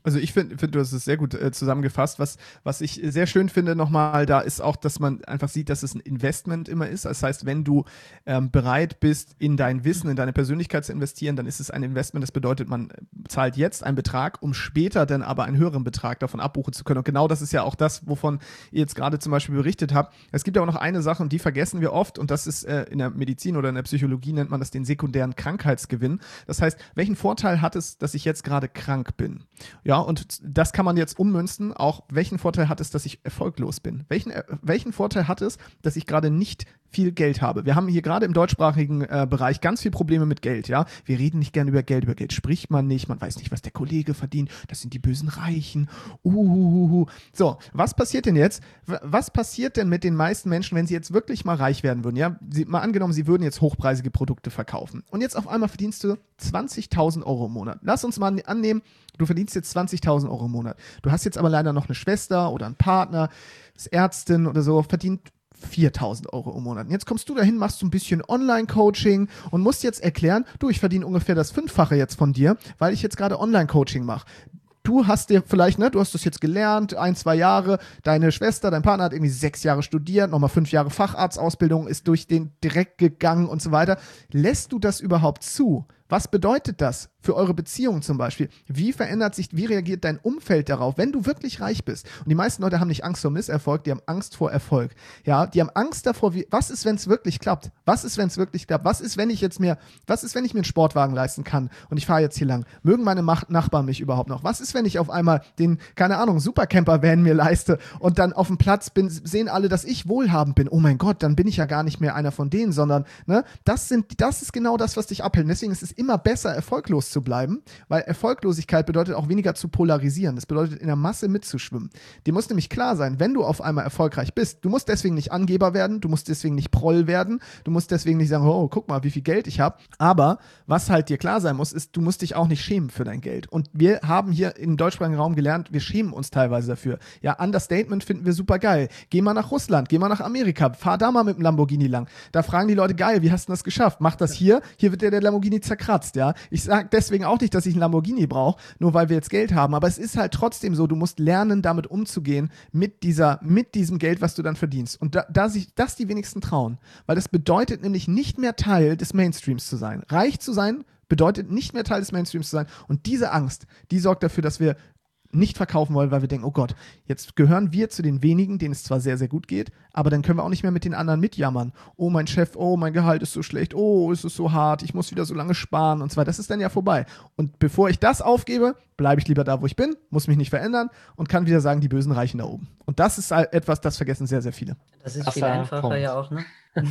Also ich finde, find, du hast es sehr gut äh, zusammengefasst. Was, was ich sehr schön finde nochmal, da ist auch, dass man einfach sieht, dass es ein Investment immer ist. Das heißt, wenn du ähm, bereit bist, in dein Wissen, in deine Persönlichkeit zu investieren, dann ist es ein Investment. Das bedeutet, man zahlt jetzt einen Betrag, um später dann aber einen höheren Betrag davon abbuchen zu können. Und genau das ist ja auch das, wovon ihr jetzt gerade zum Beispiel berichtet habt. Es gibt ja auch noch eine Sache, und die vergessen wir oft, und das ist äh, in der Medizin oder in der Psychologie nennt man das den sekundären Krankheitsgewinn. Das heißt, welchen Vorteil hat es, dass ich jetzt gerade krank bin? Ja, und das kann man jetzt ummünzen. Auch welchen Vorteil hat es, dass ich erfolglos bin? Welchen, äh, welchen Vorteil hat es, dass ich gerade nicht viel Geld habe? Wir haben hier gerade im deutschsprachigen äh, Bereich ganz viele Probleme mit Geld, ja. Wir reden nicht gerne über Geld, über Geld spricht man nicht, man weiß nicht, was der Kollege verdient, das sind die bösen Reichen. Uhuhuhu. So, was passiert denn jetzt? W- was passiert denn mit den meisten Menschen, wenn sie jetzt wirklich mal reich werden würden, ja? Sie, mal angenommen, sie würden jetzt hochpreisige Produkte verkaufen und jetzt auf einmal verdienst du zwanzigtausend Euro im Monat. Lass uns mal annehmen, du verdienst jetzt zwanzigtausend Euro im Monat. Du hast jetzt aber leider noch eine Schwester oder einen Partner, ist Ärztin oder so, verdient viertausend Euro im Monat. Und jetzt kommst du dahin, machst so ein bisschen Online-Coaching und musst jetzt erklären, du, ich verdiene ungefähr das Fünffache jetzt von dir, weil ich jetzt gerade Online-Coaching mache. Du hast dir vielleicht, ne, du hast das jetzt gelernt, ein, zwei Jahre, deine Schwester, dein Partner hat irgendwie sechs Jahre studiert, nochmal fünf Jahre Facharztausbildung, ist durch den direkt gegangen und so weiter. Lässt du das überhaupt zu? Was bedeutet das für eure Beziehung zum Beispiel? Wie verändert sich, wie reagiert dein Umfeld darauf, wenn du wirklich reich bist? Und die meisten Leute haben nicht Angst vor Misserfolg, die haben Angst vor Erfolg. Ja, die haben Angst davor, wie, was ist, wenn es wirklich klappt? Was ist, wenn es wirklich klappt? Was ist, wenn ich jetzt mir, was ist, wenn ich mir einen Sportwagen leisten kann und ich fahre jetzt hier lang? Mögen meine Mach- Nachbarn mich überhaupt noch? Was ist, wenn ich auf einmal den, keine Ahnung, Supercamper-Van mir leiste und dann auf dem Platz bin, sehen alle, dass ich wohlhabend bin? Oh mein Gott, dann bin ich ja gar nicht mehr einer von denen, sondern, ne, das sind, das ist genau das, was dich abhält. Und deswegen ist es immer besser, erfolglos zu bleiben, weil Erfolglosigkeit bedeutet auch weniger zu polarisieren. Das bedeutet, in der Masse mitzuschwimmen. Dir muss nämlich klar sein, wenn du auf einmal erfolgreich bist, du musst deswegen nicht Angeber werden, du musst deswegen nicht Proll werden, du musst deswegen nicht sagen, oh, guck mal, wie viel Geld ich habe. Aber was halt dir klar sein muss, ist, du musst dich auch nicht schämen für dein Geld. Und wir haben hier im deutschsprachigen Raum gelernt, wir schämen uns teilweise dafür. Ja, Understatement finden wir super geil. Geh mal nach Russland, geh mal nach Amerika, fahr da mal mit dem Lamborghini lang. Da fragen die Leute, geil, wie hast du das geschafft? Mach das hier, hier wird dir der Lamborghini zerkratzt, ja. Ich sage deswegen auch nicht, dass ich einen Lamborghini brauche, nur weil wir jetzt Geld haben, aber es ist halt trotzdem so, du musst lernen, damit umzugehen, mit dieser, mit diesem Geld, was du dann verdienst. Und da, da sich das die wenigsten trauen, weil das bedeutet nämlich nicht mehr Teil des Mainstreams zu sein. Reich zu sein bedeutet nicht mehr Teil des Mainstreams zu sein und diese Angst, die sorgt dafür, dass wir nicht verkaufen wollen, weil wir denken, oh Gott, jetzt gehören wir zu den wenigen, denen es zwar sehr, sehr gut geht, aber dann können wir auch nicht mehr mit den anderen mitjammern. Oh, mein Chef, oh, mein Gehalt ist so schlecht, oh, es ist so hart, ich muss wieder so lange sparen und so weiter. Das ist dann ja vorbei. Und bevor ich das aufgebe, bleibe ich lieber da, wo ich bin, muss mich nicht verändern und kann wieder sagen, die Bösen reichen da oben. Und das ist halt etwas, das vergessen sehr, sehr viele. Das ist Krasser viel einfacher Punkt. ja auch, ne?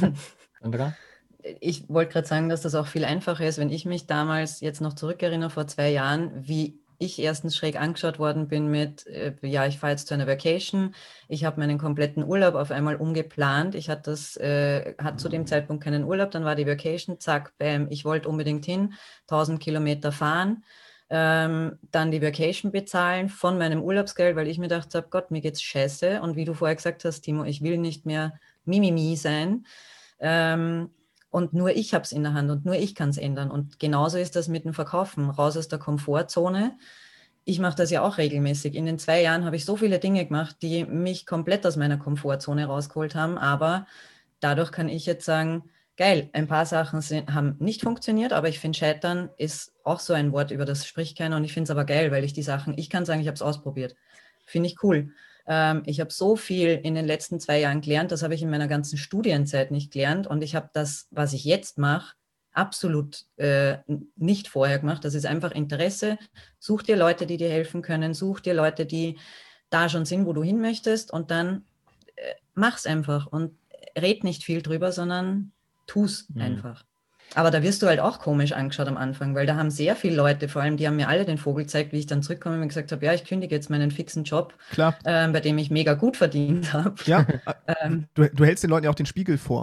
Sandra? Ich wollte gerade sagen, dass das auch viel einfacher ist, wenn ich mich damals jetzt noch zurückerinnere, vor zwei Jahren, wie ich erstens schräg angeschaut worden bin mit, äh, ja, ich fahre jetzt zu einer Vacation, ich habe meinen kompletten Urlaub auf einmal umgeplant, ich hatte das, äh, hatte zu dem Zeitpunkt keinen Urlaub, dann war die Vacation, zack, bam, ich wollte unbedingt hin, tausend Kilometer fahren, ähm, dann die Vacation bezahlen von meinem Urlaubsgeld, weil ich mir gedacht habe, Gott, mir geht's scheiße und wie du vorher gesagt hast, Timo, ich will nicht mehr Mimimi sein, ähm, und nur ich habe es in der Hand und nur ich kann es ändern. Und genauso ist das mit dem Verkaufen, raus aus der Komfortzone. Ich mache das ja auch regelmäßig. In den zwei Jahren habe ich so viele Dinge gemacht, die mich komplett aus meiner Komfortzone rausgeholt haben. Aber dadurch kann ich jetzt sagen, geil, ein paar Sachen sind, haben nicht funktioniert, aber ich finde, Scheitern ist auch so ein Wort, über das spricht keiner. Und ich finde es aber geil, weil ich die Sachen, ich kann sagen, ich habe es ausprobiert. Finde ich cool. Ich habe so viel in den letzten zwei Jahren gelernt, das habe ich in meiner ganzen Studienzeit nicht gelernt und ich habe das, was ich jetzt mache, absolut äh, nicht vorher gemacht. Das ist einfach Interesse. Such dir Leute, die dir helfen können, such dir Leute, die da schon sind, wo du hin möchtest und dann äh, mach's einfach und red nicht viel drüber, sondern tu's mhm. einfach. Aber da wirst du halt auch komisch angeschaut am Anfang, weil da haben sehr viele Leute, vor allem die haben mir alle den Vogel gezeigt, wie ich dann zurückkomme und mir gesagt habe, ja, ich kündige jetzt meinen fixen Job, ähm, bei dem ich mega gut verdient habe. Ja, ähm, du, du hältst den Leuten ja auch den Spiegel vor. Ne?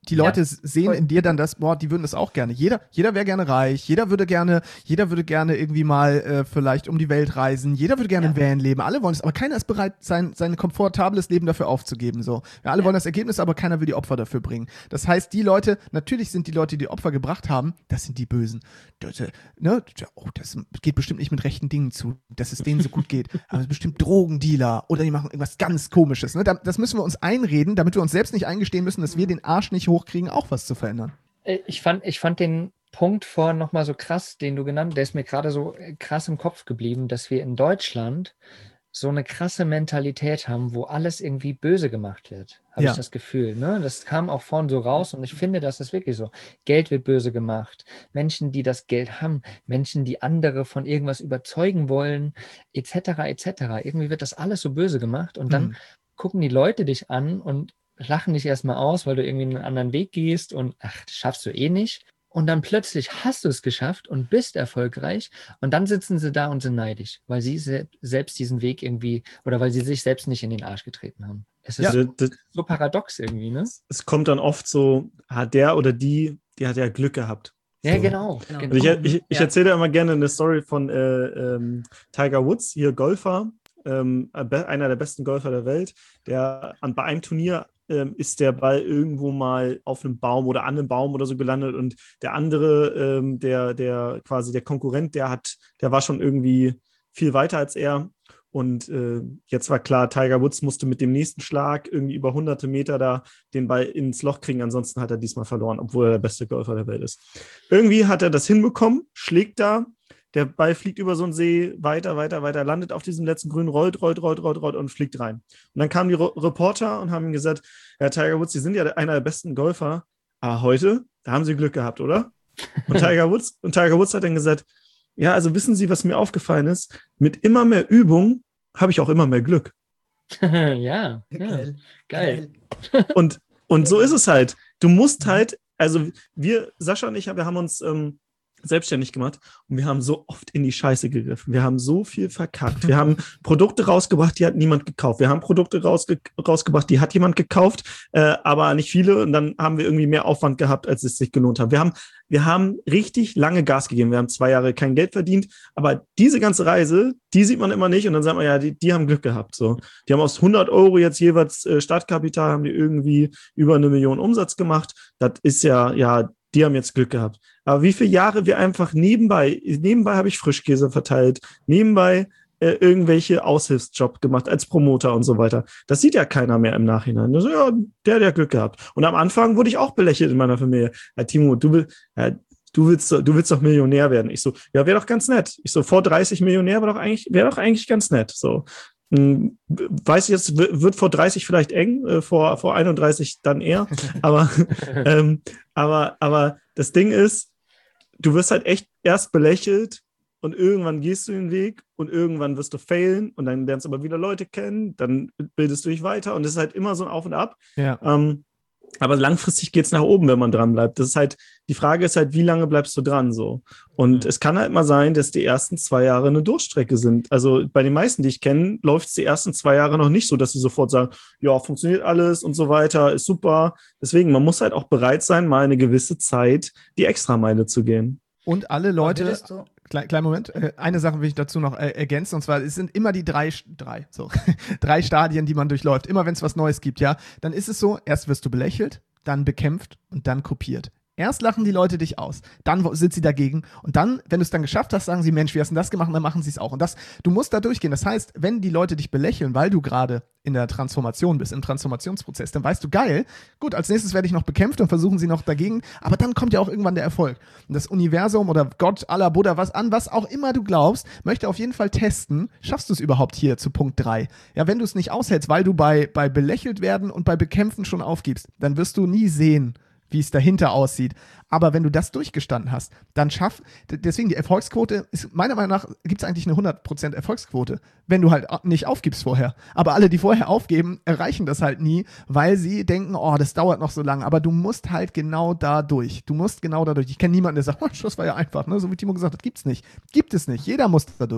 die Leute Ja, sehen voll. in dir dann das, boah, die würden das auch gerne. Jeder, jeder wäre gerne reich, jeder würde gerne, jeder würde gerne irgendwie mal äh, vielleicht um die Welt reisen, jeder würde gerne Ja. im Van leben, alle wollen es, aber keiner ist bereit, sein, sein komfortables Leben dafür aufzugeben. So. Ja, alle Ja. wollen das Ergebnis, aber keiner will die Opfer dafür bringen. Das heißt, die Leute, natürlich sind die Leute, die Opfer gebracht haben, das sind die Bösen. Das, äh, ne? Oh, das geht bestimmt nicht mit rechten Dingen zu, dass es denen so gut geht. Aber es sind bestimmt Drogendealer oder die machen irgendwas ganz Komisches. Ne? Da- Das müssen wir uns einreden, damit wir uns selbst nicht eingestehen müssen, dass wir den Arsch nicht hochkriegen, auch was zu verändern. Äh, Ich fand, ich fand den Punkt vorhin nochmal so krass, den du genannt hast, der ist mir gerade so äh, krass im Kopf geblieben, dass wir in Deutschland so eine krasse Mentalität haben, wo alles irgendwie böse gemacht wird, habe Ja. ich das Gefühl. Ne? Das kam auch vorhin so raus und ich finde, das ist wirklich so. Geld wird böse gemacht. Menschen, die das Geld haben, Menschen, die andere von irgendwas überzeugen wollen, et cetera et cetera. Irgendwie wird das alles so böse gemacht und dann Mhm. gucken die Leute dich an und lachen dich erstmal aus, weil du irgendwie einen anderen Weg gehst und ach, das schaffst du eh nicht. Und dann plötzlich hast du es geschafft und bist erfolgreich und dann sitzen sie da und sind neidisch, weil sie se selbst diesen Weg irgendwie oder weil sie sich selbst nicht in den Arsch getreten haben. Es ist Also, das, so paradox irgendwie, ne? es kommt dann oft so, hat der oder die, die hat ja Glück gehabt. Ja, So. genau. Genau. genau. Also ich, ich, ich Ja. erzähle immer gerne eine Story von äh, ähm, Tiger Woods, hier Golfer, ähm, be- einer der besten Golfer der Welt, der an, bei einem Turnier ähm, ist der Ball irgendwo mal auf einem Baum oder an einem Baum oder so gelandet und der andere, ähm, der, der quasi der Konkurrent, der hat, der war schon irgendwie viel weiter als er. Und äh, jetzt war klar, Tiger Woods musste mit dem nächsten Schlag irgendwie über hunderte Meter da den Ball ins Loch kriegen. Ansonsten hat er diesmal verloren, obwohl er der beste Golfer der Welt ist. Irgendwie hat er das hinbekommen, schlägt da, der Ball fliegt über so einen See weiter, weiter, weiter, landet auf diesem letzten Grün, rollt, rollt, rollt, rollt, rollt und fliegt rein. Und dann kamen die Re Reporter und haben ihm gesagt, Herr Tiger Woods, Sie sind ja einer der besten Golfer, aber heute, da haben Sie Glück gehabt, oder? Und Tiger Woods, und Tiger Woods hat dann gesagt, ja, also wissen Sie, was mir aufgefallen ist? Mit immer mehr Übung habe ich auch immer mehr Glück. ja, ja, Geil. geil. Und, und so ist es halt. Du musst halt, also wir, Sascha und ich, wir haben uns ähm, selbstständig gemacht und wir haben so oft in die Scheiße gegriffen. Wir haben so viel verkackt. Wir haben Produkte rausgebracht, die hat niemand gekauft. Wir haben Produkte rausge rausgebracht, die hat jemand gekauft, äh, aber nicht viele. Und dann haben wir irgendwie mehr Aufwand gehabt, als es sich gelohnt hat. Wir haben, wir haben richtig lange Gas gegeben. Wir haben zwei Jahre kein Geld verdient. Aber diese ganze Reise, die sieht man immer nicht. Und dann sagt man, ja, die, die haben Glück gehabt. So, die haben aus hundert Euro jetzt jeweils äh, Startkapital, haben die irgendwie über eine Million Umsatz gemacht. Das ist ja, ja, die haben jetzt Glück gehabt. Aber wie viele Jahre wir einfach nebenbei, nebenbei habe ich Frischkäse verteilt, nebenbei äh, irgendwelche Aushilfsjob gemacht als Promoter und so weiter. Das sieht ja keiner mehr im Nachhinein. Also, ja, der, der Glück gehabt. Und am Anfang wurde ich auch belächelt in meiner Familie. Ja, Timo, du, will, ja, du, willst, du willst doch Millionär werden. Ich so, ja, wäre doch ganz nett. Ich so, vor dreißig Millionär wäre doch eigentlich, wäre doch eigentlich ganz nett. So. Hm, weiß ich jetzt, wird vor dreißig vielleicht eng, äh, vor, vor einunddreißig dann eher. Aber, ähm, aber, aber das Ding ist, du wirst halt echt erst belächelt und irgendwann gehst du den Weg und irgendwann wirst du failen und dann lernst du aber wieder Leute kennen, dann bildest du dich weiter und es ist halt immer so ein Auf und Ab. Ja. Ähm, aber langfristig geht es nach oben, wenn man dran bleibt. Das ist halt, die Frage ist halt, wie lange bleibst du dran so? Und es kann halt mal sein, dass die ersten zwei Jahre eine Durchstrecke sind. Also bei den meisten, die ich kenne, läuft es die ersten zwei Jahre noch nicht so, dass sie sofort sagen, ja, funktioniert alles und so weiter, ist super. Deswegen, man muss halt auch bereit sein, mal eine gewisse Zeit die Extrameile zu gehen. Und alle Leute, Würdest du- klein, kleinen Moment, äh, eine Sache will ich dazu noch äh, ergänzen, und zwar, es sind immer die drei, drei, so, drei Stadien, die man durchläuft. Immer wenn es was Neues gibt, ja, dann ist es so, erst wirst du belächelt, dann bekämpft und dann kopiert. Erst lachen die Leute dich aus, dann sind sie dagegen und dann, wenn du es dann geschafft hast, sagen sie, Mensch, wie hast du das gemacht? Und dann machen sie es auch. Und das, du musst da durchgehen. Das heißt, wenn die Leute dich belächeln, weil du gerade in der Transformation bist, im Transformationsprozess, dann weißt du, geil, gut, als nächstes werde ich noch bekämpft und versuchen sie noch dagegen, aber dann kommt ja auch irgendwann der Erfolg. Und das Universum oder Gott, Allah, Buddha, was an, was auch immer du glaubst, möchte auf jeden Fall testen, schaffst du es überhaupt hier zu Punkt drei. Ja, wenn du es nicht aushältst, weil du bei, bei belächelt werden und bei Bekämpfen schon aufgibst, dann wirst du nie sehen, wie es dahinter aussieht. Aber wenn du das durchgestanden hast, dann schaff, deswegen die Erfolgsquote ist, meiner Meinung nach, gibt es eigentlich eine hundert Prozent Erfolgsquote, wenn du halt nicht aufgibst vorher. Aber alle, die vorher aufgeben, erreichen das halt nie, weil sie denken, oh, das dauert noch so lange. Aber du musst halt genau da durch. Du musst genau da durch. Ich kenne niemanden, der sagt, oh, das war ja einfach, ne? So wie Timo gesagt hat, gibt's nicht. Gibt es nicht. Jeder muss da durch.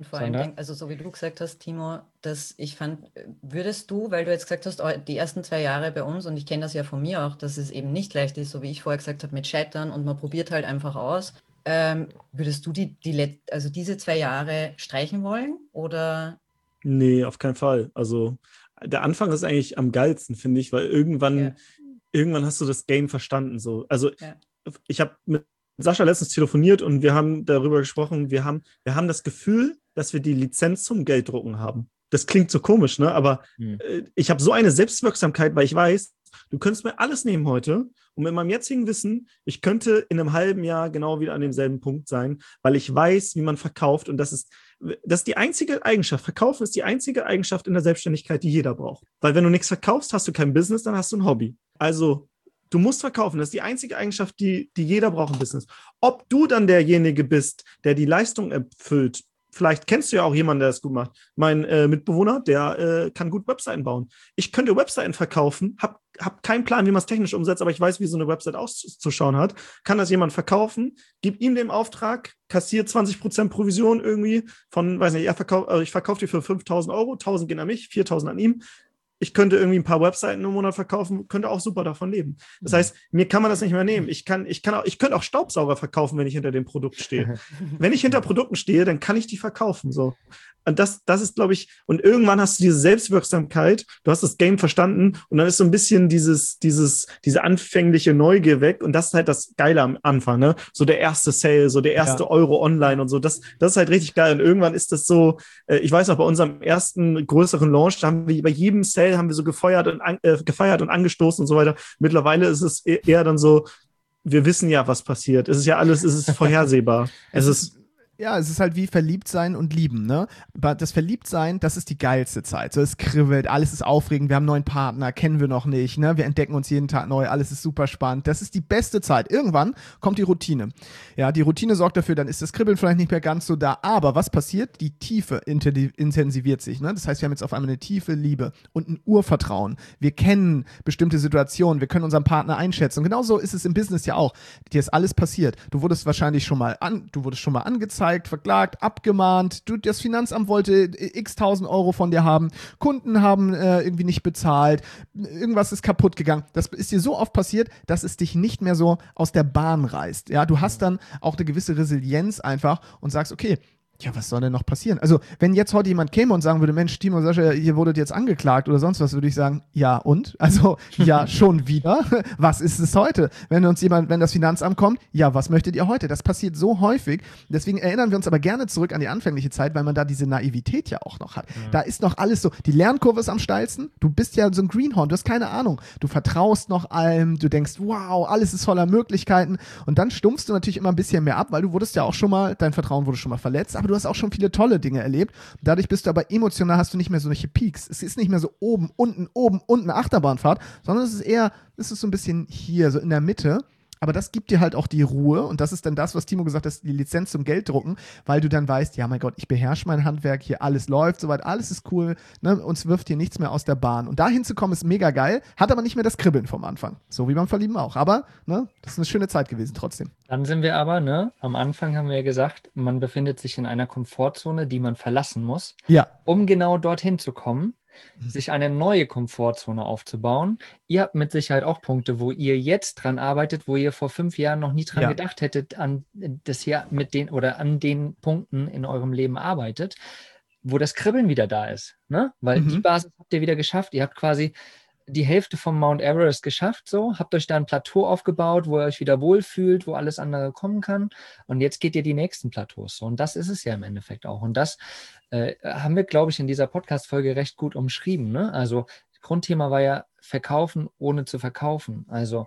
Und vor allem, denk, also so wie du gesagt hast, Timo, dass ich fand, würdest du, weil du jetzt gesagt hast, oh, die ersten zwei Jahre bei uns, und ich kenne das ja von mir auch, dass es eben nicht leicht ist, so wie ich vorher gesagt habe, mit Scheitern und man probiert halt einfach aus. Ähm, würdest du die, die Let also diese zwei Jahre streichen wollen? Oder? Nee, auf keinen Fall. Also der Anfang ist eigentlich am geilsten, finde ich, weil irgendwann, ja. irgendwann hast du das Game verstanden. So. Also ja. ich habe mit Sascha letztens telefoniert und wir haben darüber gesprochen, wir haben, wir haben das Gefühl, dass wir die Lizenz zum Gelddrucken haben. Das klingt so komisch, ne? Aber hm. äh, ich habe so eine Selbstwirksamkeit, weil ich weiß, du könntest mir alles nehmen heute und mit meinem jetzigen Wissen, ich könnte in einem halben Jahr genau wieder an demselben Punkt sein, weil ich weiß, wie man verkauft und das ist, das ist die einzige Eigenschaft. Verkaufen ist die einzige Eigenschaft in der Selbstständigkeit, die jeder braucht. Weil wenn du nichts verkaufst, hast du kein Business, dann hast du ein Hobby. Also du musst verkaufen. Das ist die einzige Eigenschaft, die, die jeder braucht im Business. Ob du dann derjenige bist, der die Leistung erfüllt, vielleicht kennst du ja auch jemanden, der das gut macht. Mein äh, Mitbewohner, der äh, kann gut Webseiten bauen. Ich könnte Webseiten verkaufen, habe hab keinen Plan, wie man es technisch umsetzt, aber ich weiß, wie so eine Website auszuschauen hat. Kann das jemand verkaufen, gib ihm den Auftrag, kassiert zwanzig Prozent Provision irgendwie von, weiß nicht, er verkauf, also ich verkaufe die für fünftausend Euro, tausend gehen an mich, viertausend an ihm. Ich könnte irgendwie ein paar Webseiten im Monat verkaufen, könnte auch super davon leben. Das heißt, mir kann man das nicht mehr nehmen. Ich kann, ich kann auch, ich könnte auch Staubsauger verkaufen, wenn ich hinter dem Produkt stehe. Wenn ich hinter Produkten stehe, dann kann ich die verkaufen. So. Und das, das ist, glaube ich, und irgendwann hast du diese Selbstwirksamkeit, du hast das Game verstanden und dann ist so ein bisschen dieses, dieses, diese anfängliche Neugier weg und das ist halt das Geile am Anfang, ne? So der erste Sale, so der erste ja. Euro online und so, das, das ist halt richtig geil und irgendwann ist das so, äh, ich weiß noch, bei unserem ersten größeren Launch, da haben wir bei jedem Sale haben wir so gefeuert und, an, äh, gefeiert und angestoßen und so weiter. Mittlerweile ist es eher dann so, wir wissen ja, was passiert. Es ist ja alles, es ist vorhersehbar. es ist Ja, es ist halt wie verliebt sein und lieben, ne? Aber das Verliebtsein, das ist die geilste Zeit. So, es kribbelt, alles ist aufregend, wir haben einen neuen Partner, kennen wir noch nicht, ne? Wir entdecken uns jeden Tag neu, alles ist super spannend. Das ist die beste Zeit. Irgendwann kommt die Routine. Ja, die Routine sorgt dafür, dann ist das Kribbeln vielleicht nicht mehr ganz so da. Aber was passiert? Die Tiefe intensiviert sich, ne? Das heißt, wir haben jetzt auf einmal eine tiefe Liebe und ein Urvertrauen. Wir kennen bestimmte Situationen, wir können unseren Partner einschätzen. Und genauso ist es im Business ja auch. Dir ist alles passiert. Du wurdest wahrscheinlich schon mal an, du wurdest schon mal angezeigt, verklagt, abgemahnt, du, das Finanzamt wollte x tausend Euro von dir haben, Kunden haben äh, irgendwie nicht bezahlt, irgendwas ist kaputt gegangen. Das ist dir so oft passiert, dass es dich nicht mehr so aus der Bahn reißt. Ja, du hast dann auch eine gewisse Resilienz einfach und sagst, okay, ja, was soll denn noch passieren? Also, wenn jetzt heute jemand käme und sagen würde, Mensch, Timo, Sascha, hier wurdet jetzt angeklagt oder sonst was, würde ich sagen, ja und? Also, ja, schon wieder? Was ist es heute? Wenn uns jemand, wenn das Finanzamt kommt, ja, was möchtet ihr heute? Das passiert so häufig. Deswegen erinnern wir uns aber gerne zurück an die anfängliche Zeit, weil man da diese Naivität ja auch noch hat. Ja. Da ist noch alles so, die Lernkurve ist am steilsten, du bist ja so ein Greenhorn, du hast keine Ahnung. Du vertraust noch allem, du denkst, wow, alles ist voller Möglichkeiten und dann stumpfst du natürlich immer ein bisschen mehr ab, weil du wurdest ja auch schon mal, dein Vertrauen wurde schon mal verletzt, aber du hast auch schon viele tolle Dinge erlebt. Dadurch bist du aber emotional, hast du nicht mehr solche Peaks. Es ist nicht mehr so oben, unten, oben, unten Achterbahnfahrt, sondern es ist eher, es ist so ein bisschen hier, so in der Mitte. Aber das gibt dir halt auch die Ruhe und das ist dann das, was Timo gesagt hat, die Lizenz zum Gelddrucken, weil du dann weißt, ja mein Gott, ich beherrsche mein Handwerk, hier alles läuft, soweit, alles ist cool, ne? Uns wirft hier nichts mehr aus der Bahn. Und da hinzukommen ist mega geil, hat aber nicht mehr das Kribbeln vom Anfang. So wie beim Verlieben auch. Aber ne, das ist eine schöne Zeit gewesen trotzdem. Dann sind wir aber, ne, am Anfang haben wir ja gesagt, man befindet sich in einer Komfortzone, die man verlassen muss, ja. um genau dorthin zu kommen. Sich eine neue Komfortzone aufzubauen. Ihr habt mit Sicherheit auch Punkte, wo ihr jetzt dran arbeitet, wo ihr vor fünf Jahren noch nie dran ja. gedacht hättet, an das hier mit den oder an den Punkten in eurem Leben arbeitet, wo das Kribbeln wieder da ist. Ne? Weil mhm. die Basis habt ihr wieder geschafft. Ihr habt quasi die Hälfte vom Mount Everest geschafft, so, habt euch da ein Plateau aufgebaut, wo ihr euch wieder wohlfühlt, wo alles andere kommen kann. Und jetzt geht ihr die nächsten Plateaus. So. Und das ist es ja im Endeffekt auch. Und das äh, haben wir, glaube ich, in dieser Podcast-Folge recht gut umschrieben. Ne? Also, Grundthema war ja verkaufen, ohne zu verkaufen. Also,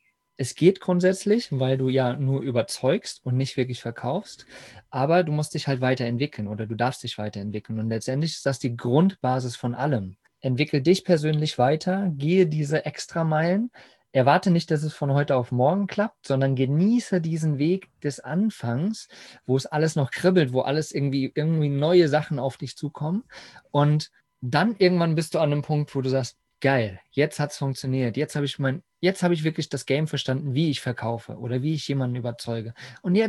es geht grundsätzlich, weil du ja nur überzeugst und nicht wirklich verkaufst, aber du musst dich halt weiterentwickeln oder du darfst dich weiterentwickeln. Und letztendlich ist das die Grundbasis von allem. Entwickel dich persönlich weiter, gehe diese Extrameilen, erwarte nicht, dass es von heute auf morgen klappt, sondern genieße diesen Weg des Anfangs, wo es alles noch kribbelt, wo alles irgendwie, irgendwie neue Sachen auf dich zukommen und dann irgendwann bist du an einem Punkt, wo du sagst, geil, jetzt hat es funktioniert, jetzt habe ich mein, jetzt habe ich wirklich das Game verstanden, wie ich verkaufe oder wie ich jemanden überzeuge und jetzt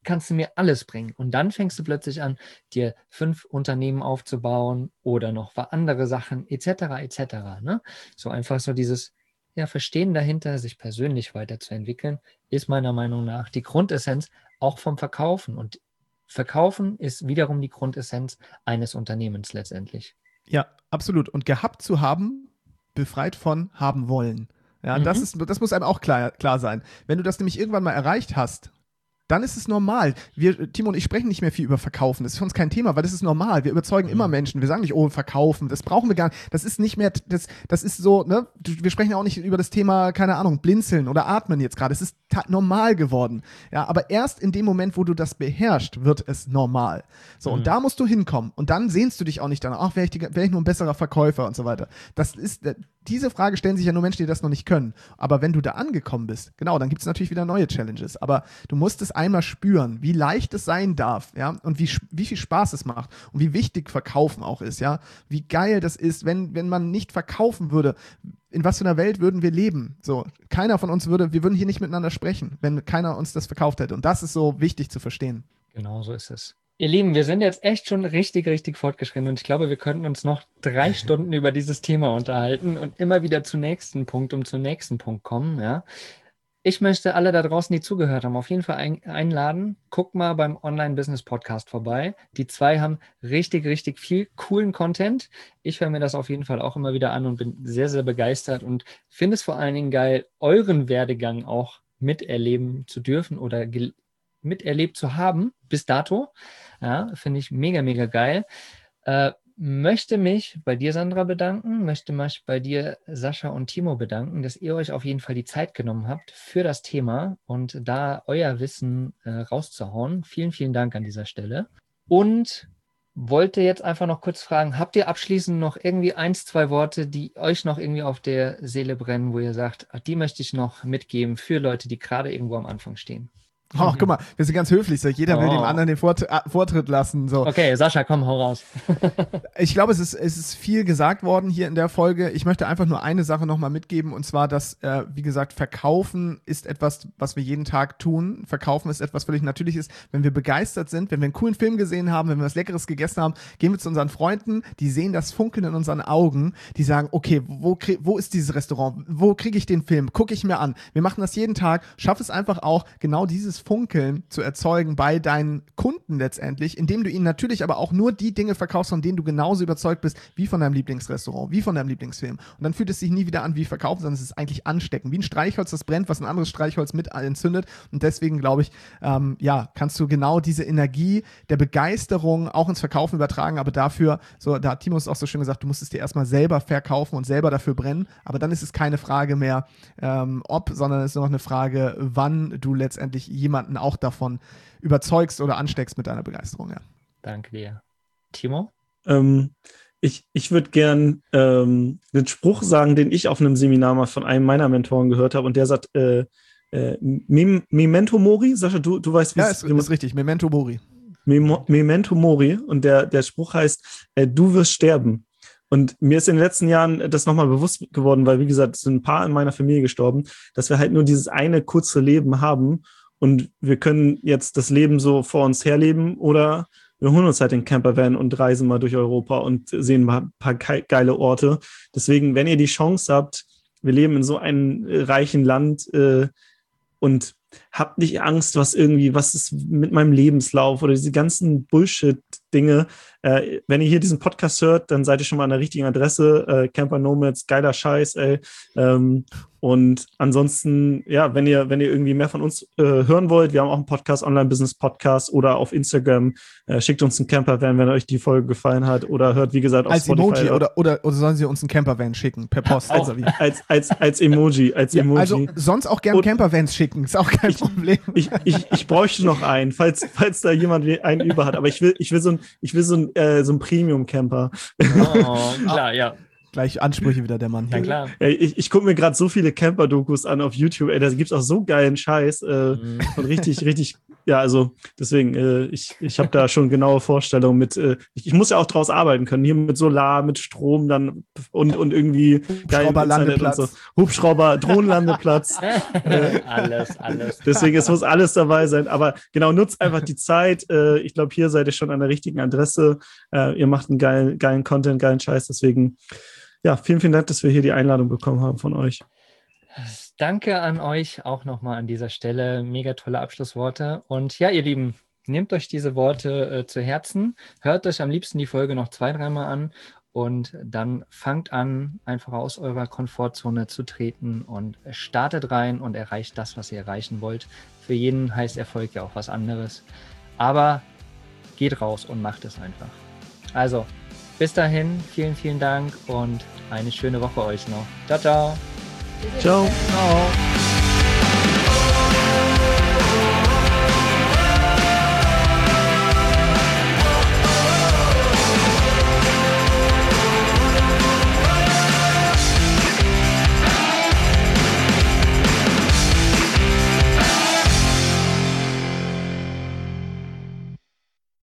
kannst du mir alles bringen. Und dann fängst du plötzlich an, dir fünf Unternehmen aufzubauen oder noch andere Sachen et cetera et cetera. Ne? So einfach so dieses ja, Verstehen dahinter, sich persönlich weiterzuentwickeln, ist meiner Meinung nach die Grundessenz auch vom Verkaufen. Und Verkaufen ist wiederum die Grundessenz eines Unternehmens letztendlich. Ja, absolut. Und gehabt zu haben, befreit von haben wollen. Ja, mhm. das ist, das muss einem auch klar, klar sein. Wenn du das nämlich irgendwann mal erreicht hast, dann ist es normal. Wir, Timo und ich sprechen nicht mehr viel über Verkaufen. Das ist für uns kein Thema, weil das ist normal. Wir überzeugen mhm. immer Menschen. Wir sagen nicht, oh, verkaufen. Das brauchen wir gar nicht. Das ist nicht mehr, das, das ist so, ne? Wir sprechen ja auch nicht über das Thema, keine Ahnung, blinzeln oder atmen jetzt gerade. Es ist ta- normal geworden. Ja, aber erst in dem Moment, wo du das beherrschst, wird es normal. So, mhm. und da musst du hinkommen. Und dann sehnst du dich auch nicht danach, ach, wäre ich, wär ich nur ein besserer Verkäufer und so weiter. Das ist, diese Frage stellen sich ja nur Menschen, die das noch nicht können. Aber wenn du da angekommen bist, genau, dann gibt es natürlich wieder neue Challenges. Aber du musst es einmal spüren, wie leicht es sein darf, ja, und wie, wie viel Spaß es macht und wie wichtig Verkaufen auch ist, ja, wie geil das ist, wenn, wenn man nicht verkaufen würde, in was für einer Welt würden wir leben? So, keiner von uns würde, wir würden hier nicht miteinander sprechen, wenn keiner uns das verkauft hätte. Und das ist so wichtig zu verstehen. Genau so ist es. Ihr Lieben, wir sind jetzt echt schon richtig, richtig fortgeschritten und ich glaube, wir könnten uns noch drei Stunden über dieses Thema unterhalten und immer wieder zum nächsten Punkt, um zum nächsten Punkt kommen, ja. Ich möchte alle da draußen, die zugehört haben, auf jeden Fall ein, einladen. Guck mal beim Online-Business-Podcast vorbei. Die zwei haben richtig, richtig viel coolen Content. Ich höre mir das auf jeden Fall auch immer wieder an und bin sehr, sehr begeistert und finde es vor allen Dingen geil, euren Werdegang auch miterleben zu dürfen oder ge- miterlebt zu haben bis dato. Ja, finde ich mega, mega geil. Äh, möchte mich bei dir, Sandra, bedanken, möchte mich bei dir, Sascha und Timo, bedanken, dass ihr euch auf jeden Fall die Zeit genommen habt für das Thema und da euer Wissen äh, rauszuhauen. Vielen, vielen Dank an dieser Stelle. Und wollte jetzt einfach noch kurz fragen, habt ihr abschließend noch irgendwie eins, zwei Worte, die euch noch irgendwie auf der Seele brennen, wo ihr sagt, die möchte ich noch mitgeben für Leute, die gerade irgendwo am Anfang stehen? Oh, guck mal, wir sind ganz höflich, so jeder oh. will dem anderen den Vort- Vortritt lassen. So. Okay, Sascha, komm, hau raus. Ich glaube, es ist, es ist viel gesagt worden hier in der Folge. Ich möchte einfach nur eine Sache nochmal mitgeben, und zwar, dass, äh, wie gesagt, Verkaufen ist etwas, was wir jeden Tag tun. Verkaufen ist etwas völlig Natürliches. Wenn wir begeistert sind, wenn wir einen coolen Film gesehen haben, wenn wir was Leckeres gegessen haben, gehen wir zu unseren Freunden, die sehen das Funkeln in unseren Augen, die sagen, okay, wo, krieg, wo ist dieses Restaurant? Wo kriege ich den Film? Gucke ich mir an. Wir machen das jeden Tag. Schaff es einfach auch, genau dieses Funkeln zu erzeugen bei deinen Kunden letztendlich, indem du ihnen natürlich aber auch nur die Dinge verkaufst, von denen du genauso überzeugt bist, wie von deinem Lieblingsrestaurant, wie von deinem Lieblingsfilm. Und dann fühlt es sich nie wieder an wie Verkaufen, sondern es ist eigentlich anstecken. Wie ein Streichholz, das brennt, was ein anderes Streichholz mit entzündet. Und deswegen glaube ich, ähm, ja, kannst du genau diese Energie der Begeisterung auch ins Verkaufen übertragen, aber dafür, so, da hat Timo es auch so schön gesagt, du musst es dir erstmal selber verkaufen und selber dafür brennen, aber dann ist es keine Frage mehr, ähm, ob, sondern es ist nur noch eine Frage, wann du letztendlich jemanden auch davon überzeugst oder ansteckst mit deiner Begeisterung. Ja. Danke dir. Timo? Ähm, ich ich würde gern ähm, einen Spruch sagen, den ich auf einem Seminar mal von einem meiner Mentoren gehört habe, und der sagt, äh, äh, Memento Mori. Sascha, du, du weißt, wie ja, es ist. Ja, ist richtig. Memento Mori. Memo, Memento Mori. Und der, der Spruch heißt, äh, du wirst sterben. Und mir ist in den letzten Jahren das nochmal bewusst geworden, weil, wie gesagt, es sind ein paar in meiner Familie gestorben, dass wir halt nur dieses eine kurze Leben haben. Und wir können jetzt das Leben so vor uns herleben, oder wir holen uns halt den Campervan und reisen mal durch Europa und sehen mal ein paar geile Orte. Deswegen, wenn ihr die Chance habt, wir leben in so einem reichen Land, äh, und habt nicht Angst, was irgendwie, was ist mit meinem Lebenslauf oder diese ganzen Bullshit-Dinge. Äh, wenn ihr hier diesen Podcast hört, dann seid ihr schon mal an der richtigen Adresse. Äh, Camper Nomads, geiler Scheiß, ey. Ähm, und ansonsten, ja, wenn ihr, wenn ihr irgendwie mehr von uns äh, hören wollt, wir haben auch einen Podcast, Online-Business-Podcast, oder auf Instagram, äh, schickt uns einen Campervan, wenn euch die Folge gefallen hat, oder hört, wie gesagt, auf als Spotify. Emoji, oder, oder, oder sollen sie uns einen Campervan schicken, per Post? Auch, also wie? Als, als, als Emoji, als ja, Emoji. Also sonst auch gerne Campervans schicken, ist auch kein ich, Problem. Ich, ich, ich bräuchte noch einen, falls, falls da jemand einen über hat, aber ich will, ich will so ein, ich will so ein, äh, so ein Premium-Camper. Oh, klar, ja. Gleich Ansprüche wieder, der Mann hier. Na klar. Ey, ich ich gucke mir gerade so viele Camper-Dokus an auf YouTube. Ey, da gibt es auch so geilen Scheiß. Äh, Mhm. und richtig, richtig, ja, also deswegen, äh, ich, ich habe da schon genaue Vorstellungen mit, äh, ich, ich muss ja auch draus arbeiten können. Hier mit Solar, mit Strom dann und, und irgendwie geil Hubschrauberlandeplatz. und so. Hubschrauber, Drohnenlandeplatz. äh, alles, alles. Deswegen, es muss alles dabei sein. Aber genau, nutzt einfach die Zeit. Äh, ich glaube, hier seid ihr schon an der richtigen Adresse. Äh, ihr macht einen geilen, geilen Content, geilen Scheiß. Deswegen, ja, vielen, vielen Dank, dass wir hier die Einladung bekommen haben von euch. Danke an euch auch nochmal an dieser Stelle. Mega tolle Abschlussworte. Und ja, ihr Lieben, nehmt euch diese Worte äh, zu Herzen. Hört euch am liebsten die Folge noch zwei, dreimal an. Und dann fangt an, einfach aus eurer Komfortzone zu treten und startet rein und erreicht das, was ihr erreichen wollt. Für jeden heißt Erfolg ja auch was anderes. Aber geht raus und macht es einfach. Also, bis dahin, vielen, vielen Dank und eine schöne Woche euch noch. Ciao, ciao. Ciao. Ciao.